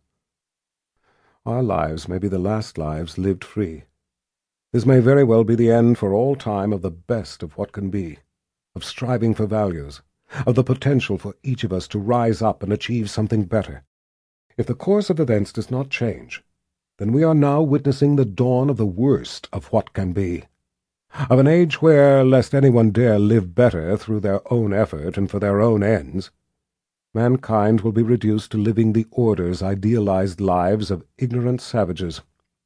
"Our lives may be the last lives lived free. This may very well be the end for all time of the best of what can be, of striving for values, of the potential for each of us to rise up and achieve something better. If the course of events does not change, then we are now witnessing the dawn of the worst of what can be, of an age where, lest anyone dare live better through their own effort and for their own ends, mankind will be reduced to living the Order's idealized lives of ignorant savages."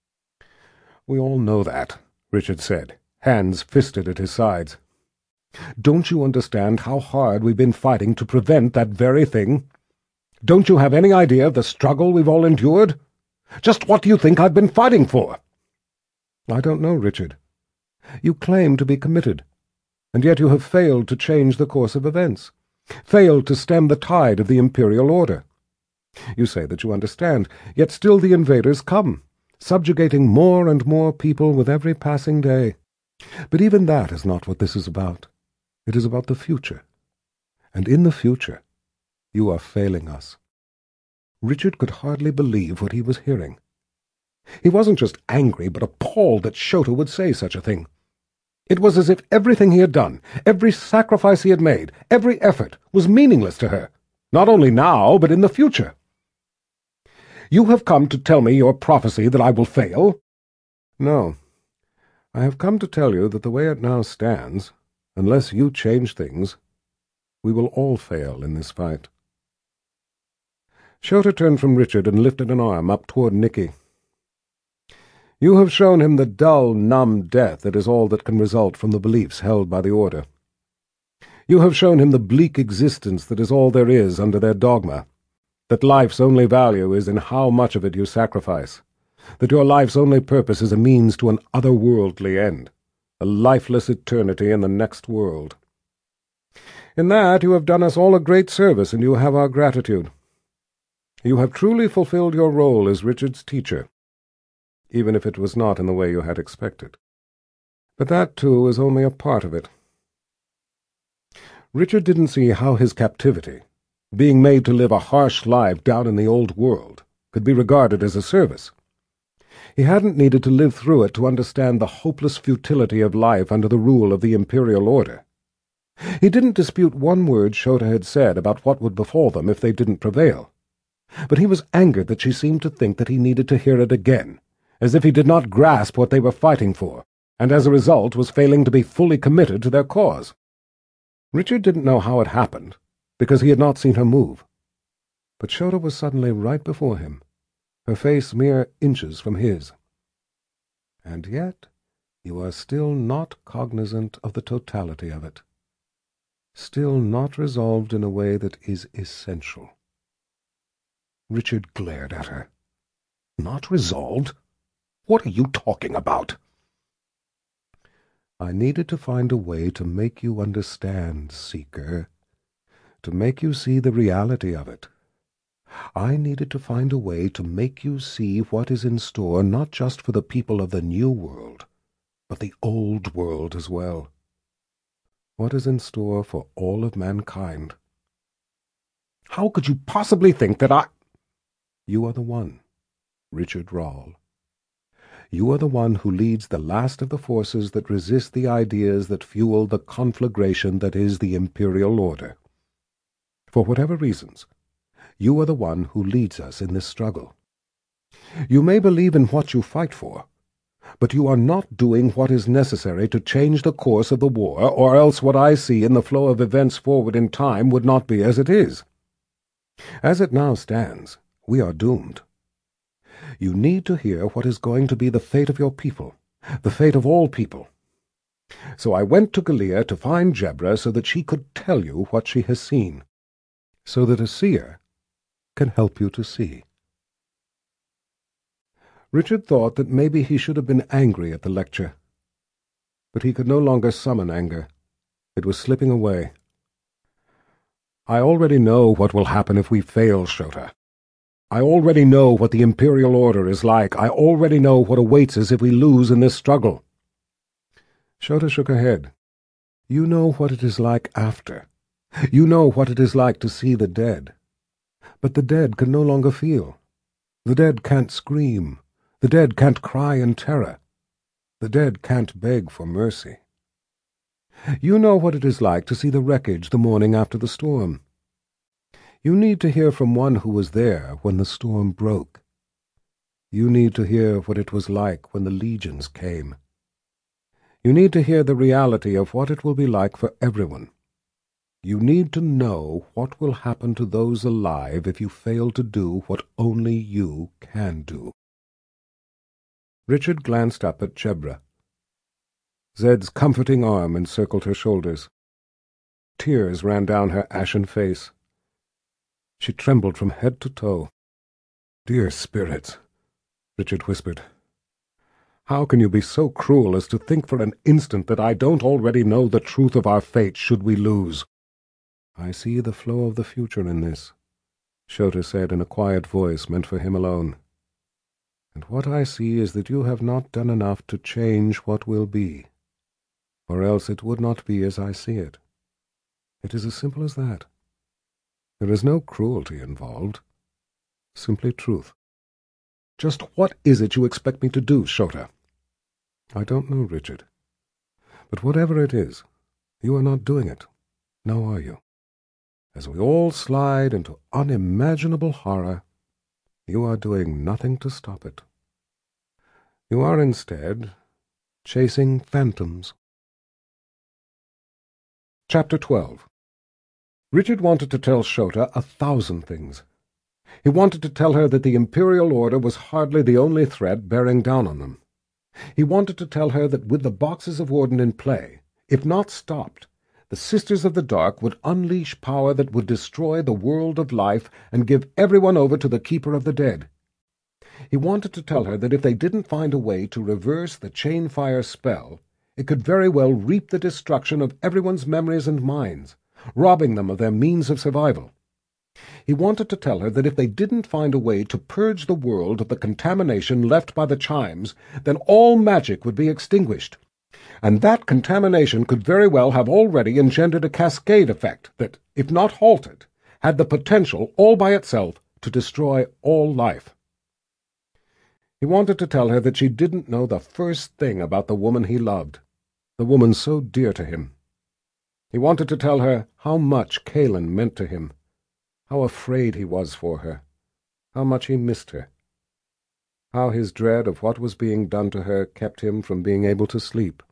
"We all know that," Richard said, hands fisted at his sides. "Don't you understand how hard we've been fighting to prevent that very thing? Don't you have any idea of the struggle we've all endured? Just what do you think I've been fighting for?" "I don't know, Richard. You claim to be committed, and yet you have failed to change the course of events, failed to stem the tide of the Imperial Order. You say that you understand, yet still the invaders come, subjugating more and more people with every passing day. But even that is not what this is about. It is about the future. And in the future, you are failing us." Richard could hardly believe what he was hearing. He wasn't just angry, but appalled that Shota would say such a thing. It was as if everything he had done, every sacrifice he had made, every effort, was meaningless to her, not only now, but in the future. "You have come to tell me your prophecy that I will fail?" "No. I have come to tell you that the way it now stands, unless you change things, we will all fail in this fight." Shota turned from Richard and lifted an arm up toward Nicky. "You have shown him the dull, numb death that is all that can result from the beliefs held by the Order. You have shown him the bleak existence that is all there is under their dogma, that life's only value is in how much of it you sacrifice, that your life's only purpose is a means to an otherworldly end, a lifeless eternity in the next world. In that you have done us all a great service, and you have our gratitude. You have truly fulfilled your role as Richard's teacher, even if it was not in the way you had expected. But that, too, is only a part of it." Richard didn't see how his captivity, being made to live a harsh life down in the old world, could be regarded as a service. He hadn't needed to live through it to understand the hopeless futility of life under the rule of the Imperial Order. He didn't dispute one word Shota had said about what would befall them if they didn't prevail. But he was angered that she seemed to think that he needed to hear it again, as if he did not grasp what they were fighting for, and as a result was failing to be fully committed to their cause. Richard didn't know how it happened, because he had not seen her move. But Shota was suddenly right before him, her face mere inches from his. "And yet you are still not cognizant of the totality of it, still not resolved in a way that is essential." Richard glared at her. "Not resolved? What are you talking about?" "I needed to find a way to make you understand, Seeker, to make you see the reality of it. I needed to find a way to make you see what is in store not just for the people of the New World, but the Old World as well. What is in store for all of mankind. How could you possibly think that I— You are the one, Richard Rahl. You are the one who leads the last of the forces that resist the ideas that fuel the conflagration that is the Imperial Order. For whatever reasons, you are the one who leads us in this struggle. You may believe in what you fight for, but you are not doing what is necessary to change the course of the war, or else what I see in the flow of events forward in time would not be as it is. As it now stands, we are doomed. You need to hear what is going to be the fate of your people, the fate of all people. So I went to Gallia to find Jebra so that she could tell you what she has seen, so that a seer can help you to see. Richard thought that maybe he should have been angry at the lecture, but he could no longer summon anger. It was slipping away. I already know what will happen if we fail, Shota. I already know what the Imperial Order is like. I already know what awaits us if we lose in this struggle. Shota shook her head. You know what it is like after. You know what it is like to see the dead. But the dead can no longer feel. The dead can't scream. The dead can't cry in terror. The dead can't beg for mercy. You know what it is like to see the wreckage the morning after the storm. You need to hear from one who was there when the storm broke. You need to hear what it was like when the legions came. You need to hear the reality of what it will be like for everyone. You need to know what will happen to those alive if you fail to do what only you can do. Richard glanced up at Jebra. Zed's comforting arm encircled her shoulders. Tears ran down her ashen face. She trembled from head to toe. "Dear spirits," Richard whispered, "how can you be so cruel as to think for an instant that I don't already know the truth of our fate should we lose?" "I see the flow of the future in this," Shota said in a quiet voice meant for him alone. "And what I see is that you have not done enough to change what will be, or else it would not be as I see it. It is as simple as that. There is no cruelty involved, simply truth." "Just what is it you expect me to do, Shota?" "I don't know, Richard. But whatever it is, you are not doing it, now are you? As we all slide into unimaginable horror, you are doing nothing to stop it. You are instead chasing phantoms." Chapter 12. Richard wanted to tell Shota 1,000 things. He wanted to tell her that the Imperial Order was hardly the only threat bearing down on them. He wanted to tell her that with the Boxes of Warden in play, if not stopped, the Sisters of the Dark would unleash power that would destroy the world of life and give everyone over to the Keeper of the Dead. He wanted to tell her that if they didn't find a way to reverse the Chainfire spell, it could very well reap the destruction of everyone's memories and minds, robbing them of their means of survival. He wanted to tell her that if they didn't find a way to purge the world of the contamination left by the chimes, then all magic would be extinguished, and that contamination could very well have already engendered a cascade effect that, if not halted, had the potential, all by itself, to destroy all life. He wanted to tell her that she didn't know the first thing about the woman he loved, the woman so dear to him. He wanted to tell her how much Kaelin meant to him, how afraid he was for her, how much he missed her, how his dread of what was being done to her kept him from being able to sleep.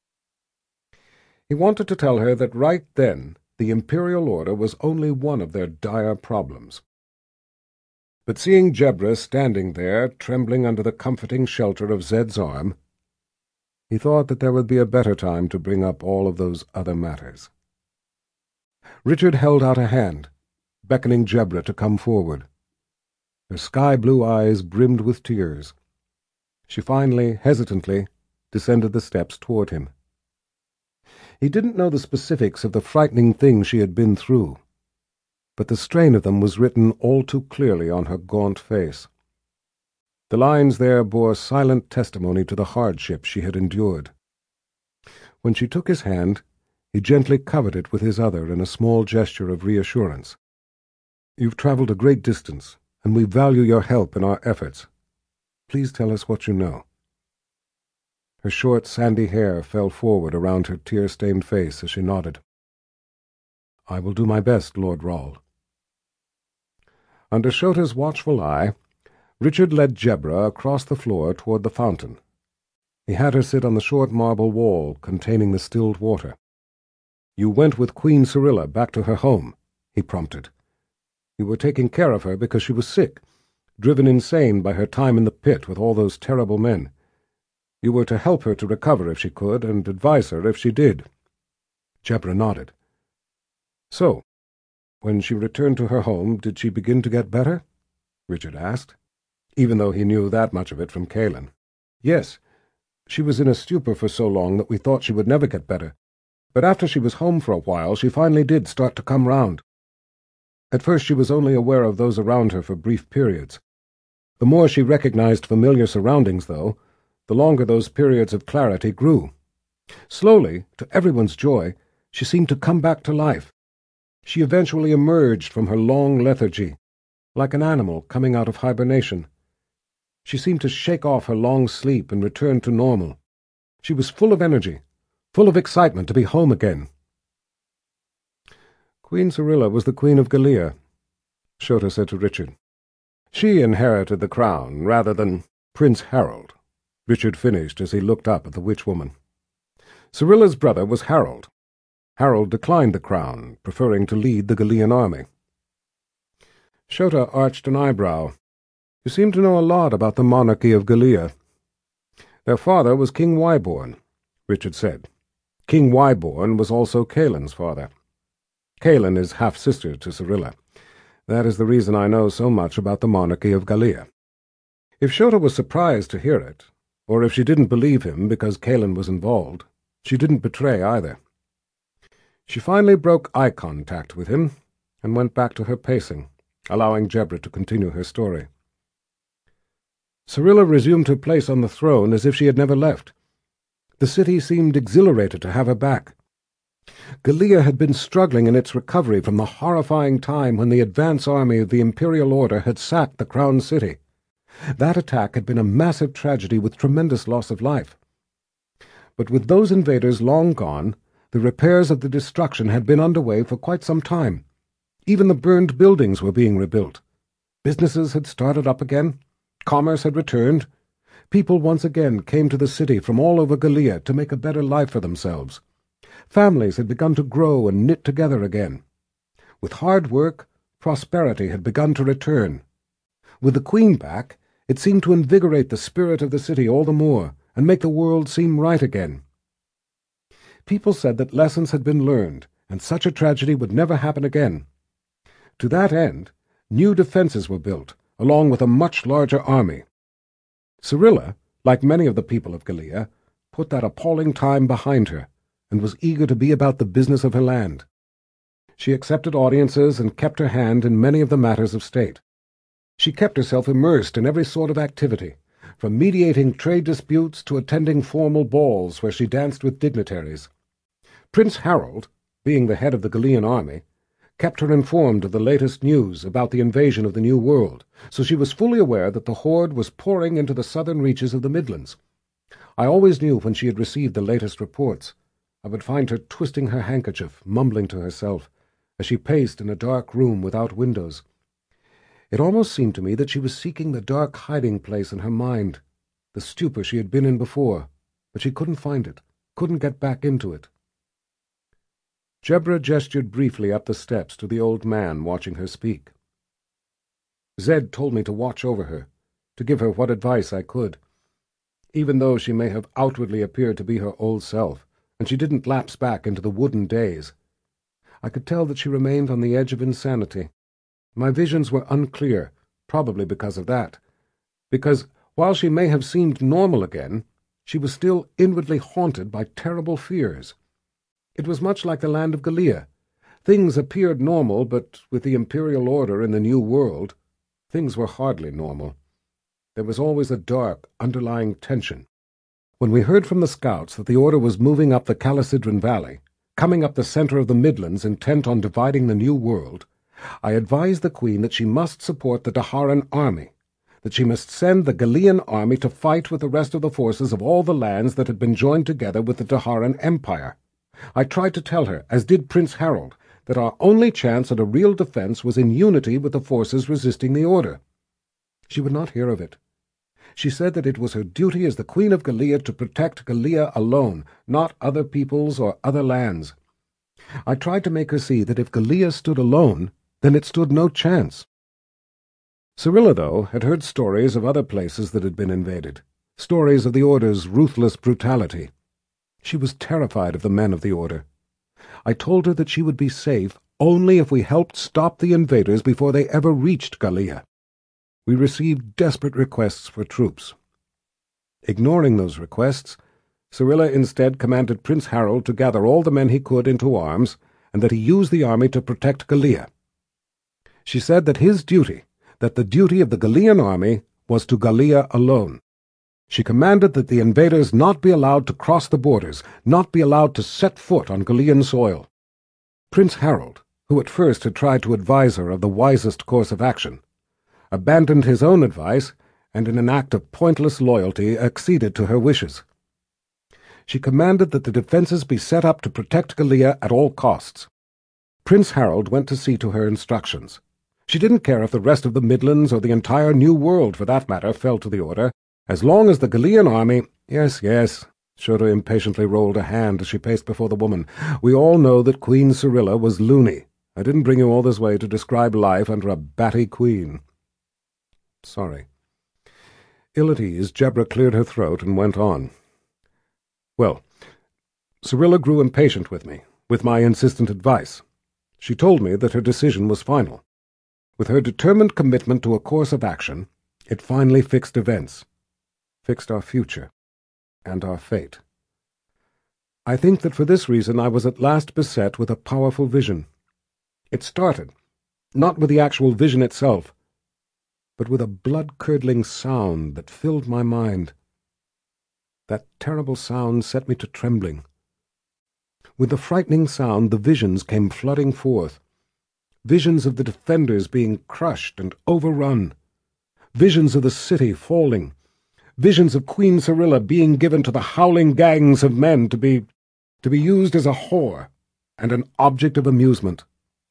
He wanted to tell her that right then the Imperial Order was only one of their dire problems. But seeing Jebra standing there, trembling under the comforting shelter of Zed's arm, he thought that there would be a better time to bring up all of those other matters. Richard held out a hand, beckoning Jebra to come forward. Her sky-blue eyes brimmed with tears. She finally, hesitantly, descended the steps toward him. He didn't know the specifics of the frightening thing she had been through, but the strain of them was written all too clearly on her gaunt face. The lines there bore silent testimony to the hardship she had endured. When she took his hand, he gently covered it with his other in a small gesture of reassurance. "You've traveled a great distance, and we value your help in our efforts. Please tell us what you know." Her short, sandy hair fell forward around her tear-stained face as she nodded. "I will do my best, Lord Rawle." Under Shota's watchful eye, Richard led Jebra across the floor toward the fountain. He had her sit on the short marble wall containing the stilled water. "You went with Queen Cyrilla back to her home," he prompted. "You were taking care of her because she was sick, driven insane by her time in the pit with all those terrible men. You were to help her to recover if she could, and advise her if she did." Jebra nodded. "So, when she returned to her home, did she begin to get better?" Richard asked, even though he knew that much of it from Calen. "Yes. She was in a stupor for so long that we thought she would never get better. But after she was home for a while, she finally did start to come round. At first she was only aware of those around her for brief periods. The more she recognized familiar surroundings, though, the longer those periods of clarity grew. Slowly, to everyone's joy, she seemed to come back to life. She eventually emerged from her long lethargy, like an animal coming out of hibernation. She seemed to shake off her long sleep and return to normal. She was full of energy, full of excitement to be home again." "Queen Cyrilla was the Queen of Galea," Shota said to Richard. "She inherited the crown rather than Prince Harold," Richard finished as he looked up at the witch-woman. "Cyrilla's brother was Harold. Harold declined the crown, preferring to lead the Galean army." Shota arched an eyebrow. "You seem to know a lot about the monarchy of Galea." "Their father was King Wyborne," Richard said. "King Wyborne was also Caelan's father. Calen is half-sister to Cyrilla. That is the reason I know so much about the monarchy of Galea." If Shota was surprised to hear it, or if she didn't believe him because Calen was involved, she didn't betray either. She finally broke eye contact with him and went back to her pacing, allowing Jebra to continue her story. Cyrilla resumed her place on the throne as if she had never left. The city seemed exhilarated to have her back. Galea had been struggling in its recovery from the horrifying time when the advance army of the Imperial Order had sacked the Crown City. That attack had been a massive tragedy with tremendous loss of life. But with those invaders long gone, the repairs of the destruction had been underway for quite some time. Even the burned buildings were being rebuilt. Businesses had started up again. Commerce had returned. People once again came to the city from all over Galea to make a better life for themselves. Families had begun to grow and knit together again. With hard work, prosperity had begun to return. With the Queen back, it seemed to invigorate the spirit of the city all the more and make the world seem right again. People said that lessons had been learned, and such a tragedy would never happen again. To that end, new defenses were built, along with a much larger army. Cyrilla, like many of the people of Galea, put that appalling time behind her, and was eager to be about the business of her land. She accepted audiences and kept her hand in many of the matters of state. She kept herself immersed in every sort of activity, from mediating trade disputes to attending formal balls where she danced with dignitaries. Prince Harold, being the head of the Galean army, kept her informed of the latest news about the invasion of the New World, so she was fully aware that the horde was pouring into the southern reaches of the Midlands. I always knew when she had received the latest reports. I would find her twisting her handkerchief, mumbling to herself, as she paced in a dark room without windows. It almost seemed to me that she was seeking the dark hiding place in her mind, the stupor she had been in before, but she couldn't find it, couldn't get back into it. Jebra gestured briefly up the steps to the old man watching her speak. "Zed told me to watch over her, to give her what advice I could. Even though she may have outwardly appeared to be her old self, and she didn't lapse back into the wooden days, I could tell that she remained on the edge of insanity. My visions were unclear, probably because of that. Because, while she may have seemed normal again, she was still inwardly haunted by terrible fears. It was much like the land of Galea. Things appeared normal, but with the Imperial Order in the New World, things were hardly normal. There was always a dark, underlying tension. When we heard from the scouts that the Order was moving up the Calicidran Valley, coming up the center of the Midlands intent on dividing the New World, I advised the Queen that she must support the Daharan army, that she must send the Galilean army to fight with the rest of the forces of all the lands that had been joined together with the Daharan Empire. I tried to tell her, as did Prince Harold, that our only chance at a real defense was in unity with the forces resisting the Order. She would not hear of it. She said that it was her duty as the Queen of Gallia to protect Gallia alone, not other peoples or other lands. I tried to make her see that if Gallia stood alone, then it stood no chance. Cyrilla, though, had heard stories of other places that had been invaded, stories of the Order's ruthless brutality. She was terrified of the men of the Order. I told her that she would be safe only if we helped stop the invaders before they ever reached Gallia. We received desperate requests for troops. Ignoring those requests, Cyrilla instead commanded Prince Harold to gather all the men he could into arms, and that he use the army to protect Gallia. She said that the duty of the Gallian army was to Gallia alone. She commanded that the invaders not be allowed to cross the borders, not be allowed to set foot on Gallian soil. Prince Harold, who at first had tried to advise her of the wisest course of action, abandoned his own advice and in an act of pointless loyalty acceded to her wishes. She commanded that the defences be set up to protect Gallia at all costs. Prince Harold went to see to her instructions. She didn't care if the rest of the Midlands or the entire New World, for that matter, fell to the Order, as long as the Gallian army— Yes, Shota impatiently rolled a hand as she paced before the woman. We all know that Queen Cyrilla was loony. I didn't bring you all this way to describe life under a batty queen. Sorry. Ill at ease, Jebra cleared her throat and went on. Well, Cyrilla grew impatient with me, with my insistent advice. She told me that her decision was final. With her determined commitment to a course of action, it finally fixed events. Fixed our future, and our fate. I think that for this reason I was at last beset with a powerful vision. It started, not with the actual vision itself, but with a blood-curdling sound that filled my mind. That terrible sound set me to trembling. With the frightening sound the visions came flooding forth. Visions of the defenders being crushed and overrun. Visions of the city falling. Visions of Queen Cyrilla being given to the howling gangs of men to be used as a whore and an object of amusement.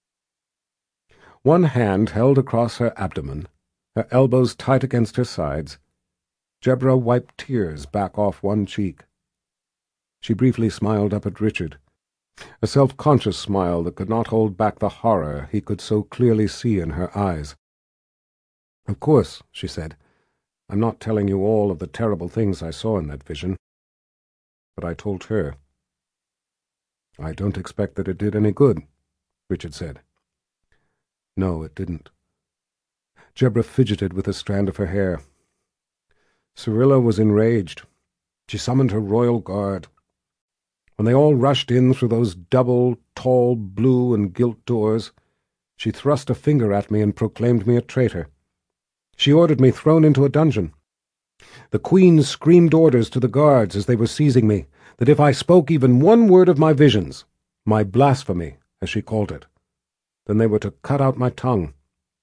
One hand held across her abdomen, her elbows tight against her sides. Jebra wiped tears back off one cheek. She briefly smiled up at Richard, a self-conscious smile that could not hold back the horror he could so clearly see in her eyes. "Of course," she said, "I'm not telling you all of the terrible things I saw in that vision." But I told her. "I don't expect that it did any good," Richard said. "No, it didn't." Jebra fidgeted with a strand of her hair. Cyrilla was enraged. She summoned her royal guard. When they all rushed in through those double, tall, blue and gilt doors, she thrust a finger at me and proclaimed me a traitor. She ordered me thrown into a dungeon. The Queen screamed orders to the guards as they were seizing me, that if I spoke even one word of my visions, my blasphemy, as she called it, then they were to cut out my tongue.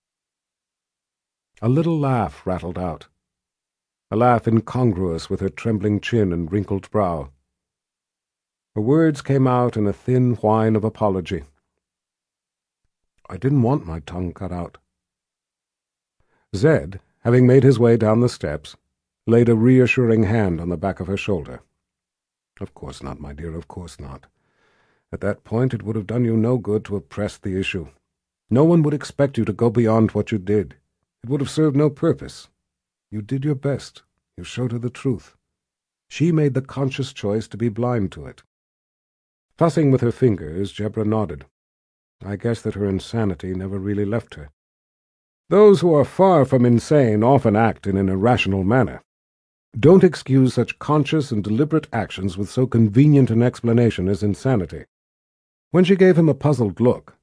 A little laugh rattled out, a laugh incongruous with her trembling chin and wrinkled brow. Her words came out in a thin whine of apology. I didn't want my tongue cut out. Zed, having made his way down the steps, laid a reassuring hand on the back of her shoulder. "Of course not, my dear, of course not. At that point it would have done you no good to have pressed the issue. No one would expect you to go beyond what you did. It would have served no purpose. You did your best. You showed her the truth. She made the conscious choice to be blind to it." Fussing with her fingers, Jebra nodded. I guess that her insanity never really left her. Those who are far from insane often act in an irrational manner. Don't excuse such conscious and deliberate actions with so convenient an explanation as insanity. When she gave him a puzzled look,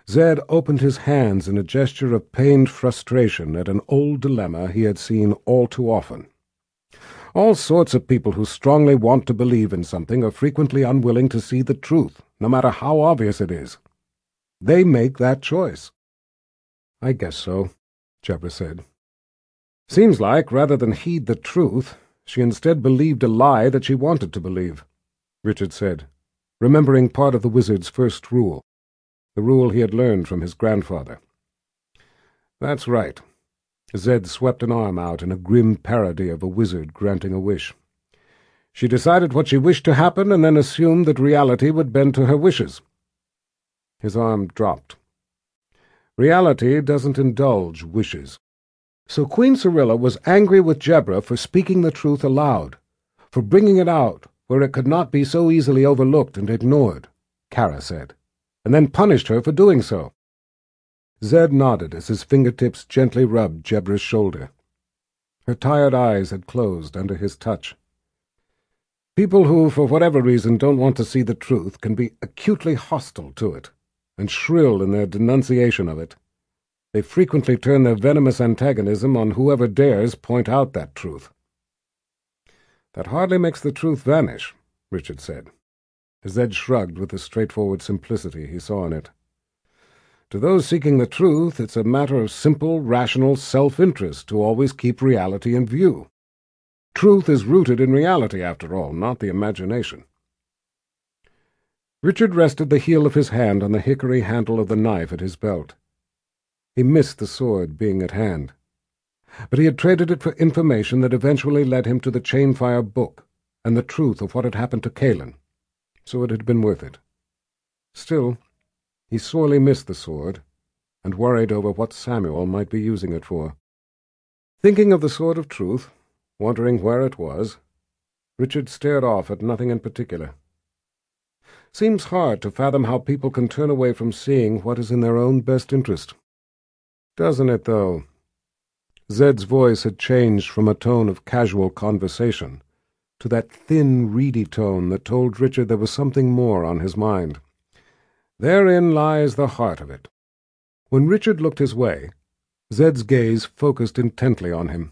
Zed opened his hands in a gesture of pained frustration at an old dilemma he had seen all too often. All sorts of people who strongly want to believe in something are frequently unwilling to see the truth, no matter how obvious it is. They make that choice. "I guess so," Jebra said. "Seems like, rather than heed the truth, she instead believed a lie that she wanted to believe," Richard said, remembering part of the wizard's first rule, the rule he had learned from his grandfather. "That's right." Zed swept an arm out in a grim parody of a wizard granting a wish. "She decided what she wished to happen and then assumed that reality would bend to her wishes." His arm dropped. "Reality doesn't indulge wishes." So Queen Cirilla was angry with Jebra for speaking the truth aloud, for bringing it out where it could not be so easily overlooked and ignored, Kara said, and then punished her for doing so. Zed nodded as his fingertips gently rubbed Jebra's shoulder. Her tired eyes had closed under his touch. "People who, for whatever reason, don't want to see the truth can be acutely hostile to it, and shrill in their denunciation of it. They frequently turn their venomous antagonism on whoever dares point out that truth." "That hardly makes the truth vanish," Richard said. Zed shrugged with the straightforward simplicity he saw in it. "To those seeking the truth, it's a matter of simple, rational self-interest to always keep reality in view. Truth is rooted in reality, after all, not the imagination." Richard rested the heel of his hand on the hickory handle of the knife at his belt. He missed the sword being at hand, but he had traded it for information that eventually led him to the Chainfire book and the truth of what had happened to Cailan, so it had been worth it. Still, he sorely missed the sword, and worried over what Samuel might be using it for. Thinking of the Sword of Truth, wondering where it was, Richard stared off at nothing in particular. Seems hard to fathom how people can turn away from seeing what is in their own best interest. Doesn't it, though? Zed's voice had changed from a tone of casual conversation to that thin, reedy tone that told Richard there was something more on his mind. Therein lies the heart of it. When Richard looked his way, Zed's gaze focused intently on him.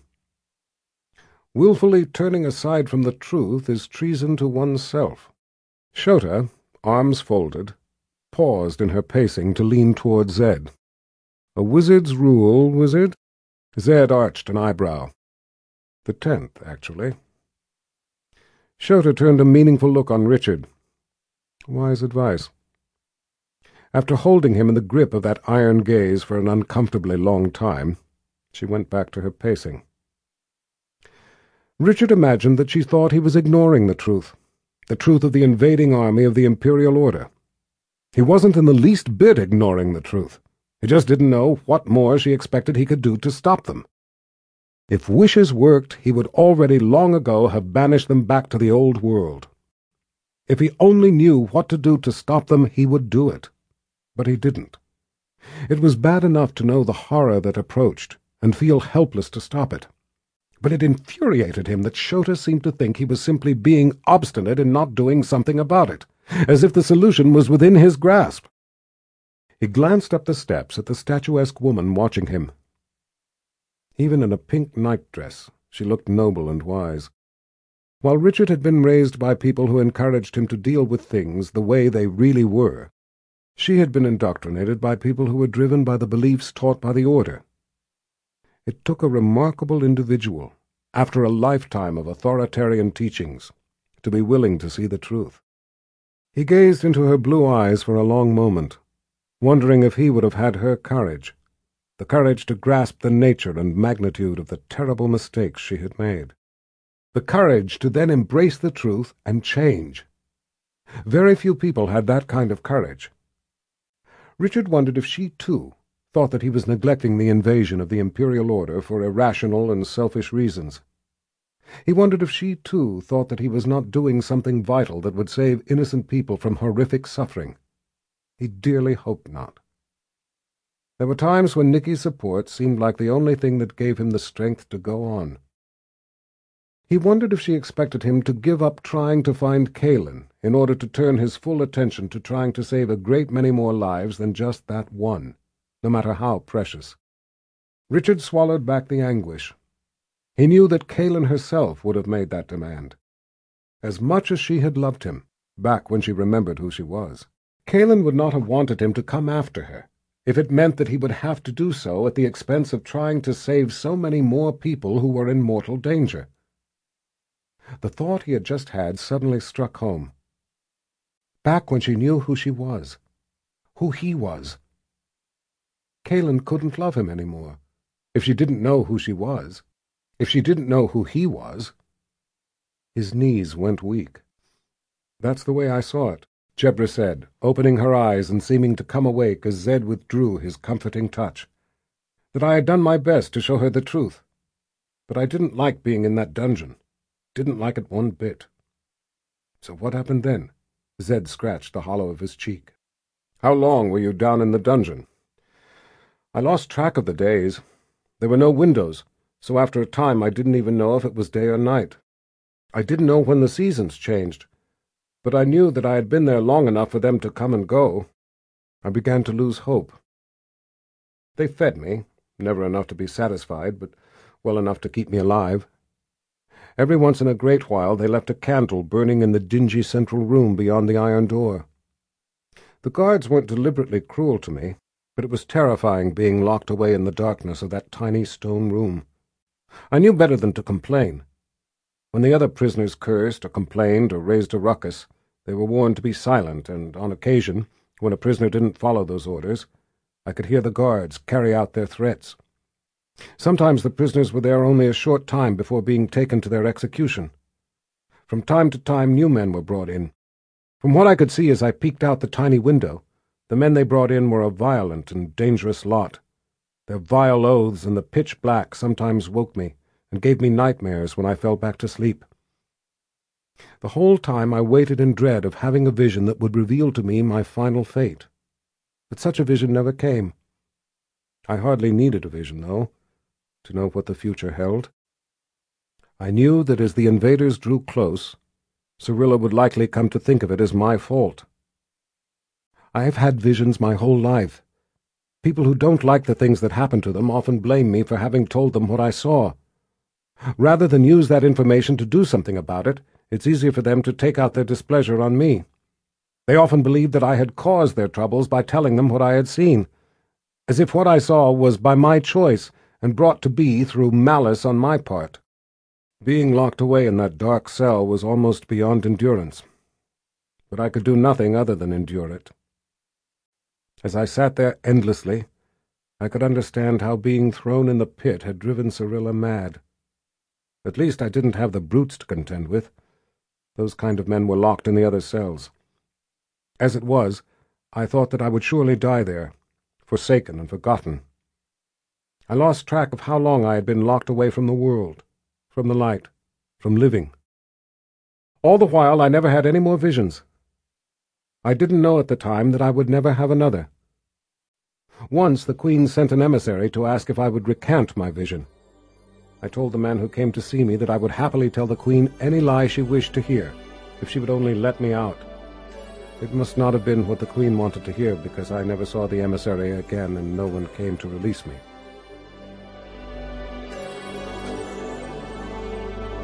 Willfully turning aside from the truth is treason to oneself. Shota, arms folded, paused in her pacing to lean toward Zed. "A wizard's rule, wizard?" Zed arched an eyebrow. "The 10th, actually." Shota turned a meaningful look on Richard. Wise advice. After holding him in the grip of that iron gaze for an uncomfortably long time, she went back to her pacing. Richard imagined that she thought he was ignoring the truth of the invading army of the Imperial Order. He wasn't in the least bit ignoring the truth. He just didn't know what more she expected he could do to stop them. If wishes worked, he would already long ago have banished them back to the old world. If he only knew what to do to stop them, he would do it. But he didn't. It was bad enough to know the horror that approached and feel helpless to stop it. But it infuriated him that Shota seemed to think he was simply being obstinate in not doing something about it, as if the solution was within his grasp. He glanced up the steps at the statuesque woman watching him. Even in a pink nightdress, she looked noble and wise. While Richard had been raised by people who encouraged him to deal with things the way they really were, she had been indoctrinated by people who were driven by the beliefs taught by the Order. It took a remarkable individual, after a lifetime of authoritarian teachings, to be willing to see the truth. He gazed into her blue eyes for a long moment, wondering if he would have had her courage, the courage to grasp the nature and magnitude of the terrible mistakes she had made, the courage to then embrace the truth and change. Very few people had that kind of courage. Richard wondered if she, too, thought that he was neglecting the invasion of the Imperial Order for irrational and selfish reasons. He wondered if she, too, thought that he was not doing something vital that would save innocent people from horrific suffering. He dearly hoped not. There were times when Nicky's support seemed like the only thing that gave him the strength to go on. He wondered if she expected him to give up trying to find Kaelin in order to turn his full attention to trying to save a great many more lives than just that one, no matter how precious. Richard swallowed back the anguish. He knew that Kaelin herself would have made that demand. As much as she had loved him, back when she remembered who she was, Kaelin would not have wanted him to come after her, if it meant that he would have to do so at the expense of trying to save so many more people who were in mortal danger. The thought he had just had suddenly struck home. Back when she knew who she was, who he was. Kaelin couldn't love him anymore, if she didn't know who she was, if she didn't know who he was. His knees went weak. "That's the way I saw it," Jebra said, opening her eyes and seeming to come awake as Zed withdrew his comforting touch. "That I had done my best to show her the truth. But I didn't like being in that dungeon. Didn't like it one bit." "So what happened then?" Zed scratched the hollow of his cheek. "How long were you down in the dungeon?" "I lost track of the days. There were no windows, so after a time I didn't even know if it was day or night. I didn't know when the seasons changed, but I knew that I had been there long enough for them to come and go. I began to lose hope. They fed me, never enough to be satisfied, but well enough to keep me alive. Every once in a great while they left a candle burning in the dingy central room beyond the iron door. The guards weren't deliberately cruel to me, but it was terrifying being locked away in the darkness of that tiny stone room. I knew better than to complain. When the other prisoners cursed or complained or raised a ruckus, they were warned to be silent, and on occasion, when a prisoner didn't follow those orders, I could hear the guards carry out their threats. Sometimes the prisoners were there only a short time before being taken to their execution. From time to time new men were brought in. From what I could see as I peeked out the tiny window, the men they brought in were a violent and dangerous lot. Their vile oaths and the pitch black sometimes woke me and gave me nightmares when I fell back to sleep. The whole time I waited in dread of having a vision that would reveal to me my final fate. But such a vision never came. I hardly needed a vision, though, to know what the future held. I knew that as the invaders drew close, Cirilla would likely come to think of it as my fault. I have had visions my whole life. People who don't like the things that happen to them often blame me for having told them what I saw. Rather than use that information to do something about it, it's easier for them to take out their displeasure on me. They often believed that I had caused their troubles by telling them what I had seen, as if what I saw was by my choice and brought to be through malice on my part. Being locked away in that dark cell was almost beyond endurance, but I could do nothing other than endure it. As I sat there endlessly, I could understand how being thrown in the pit had driven Cirilla mad. At least I didn't have the brutes to contend with. Those kind of men were locked in the other cells. As it was, I thought that I would surely die there, forsaken and forgotten. I lost track of how long I had been locked away from the world, from the light, from living. All the while I never had any more visions. I didn't know at the time that I would never have another. Once the Queen sent an emissary to ask if I would recant my vision. I told the man who came to see me that I would happily tell the Queen any lie she wished to hear, if she would only let me out. It must not have been what the Queen wanted to hear, because I never saw the emissary again and no one came to release me.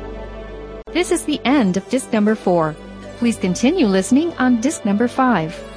This is the end of disc number 4. Please continue listening on disc number 5.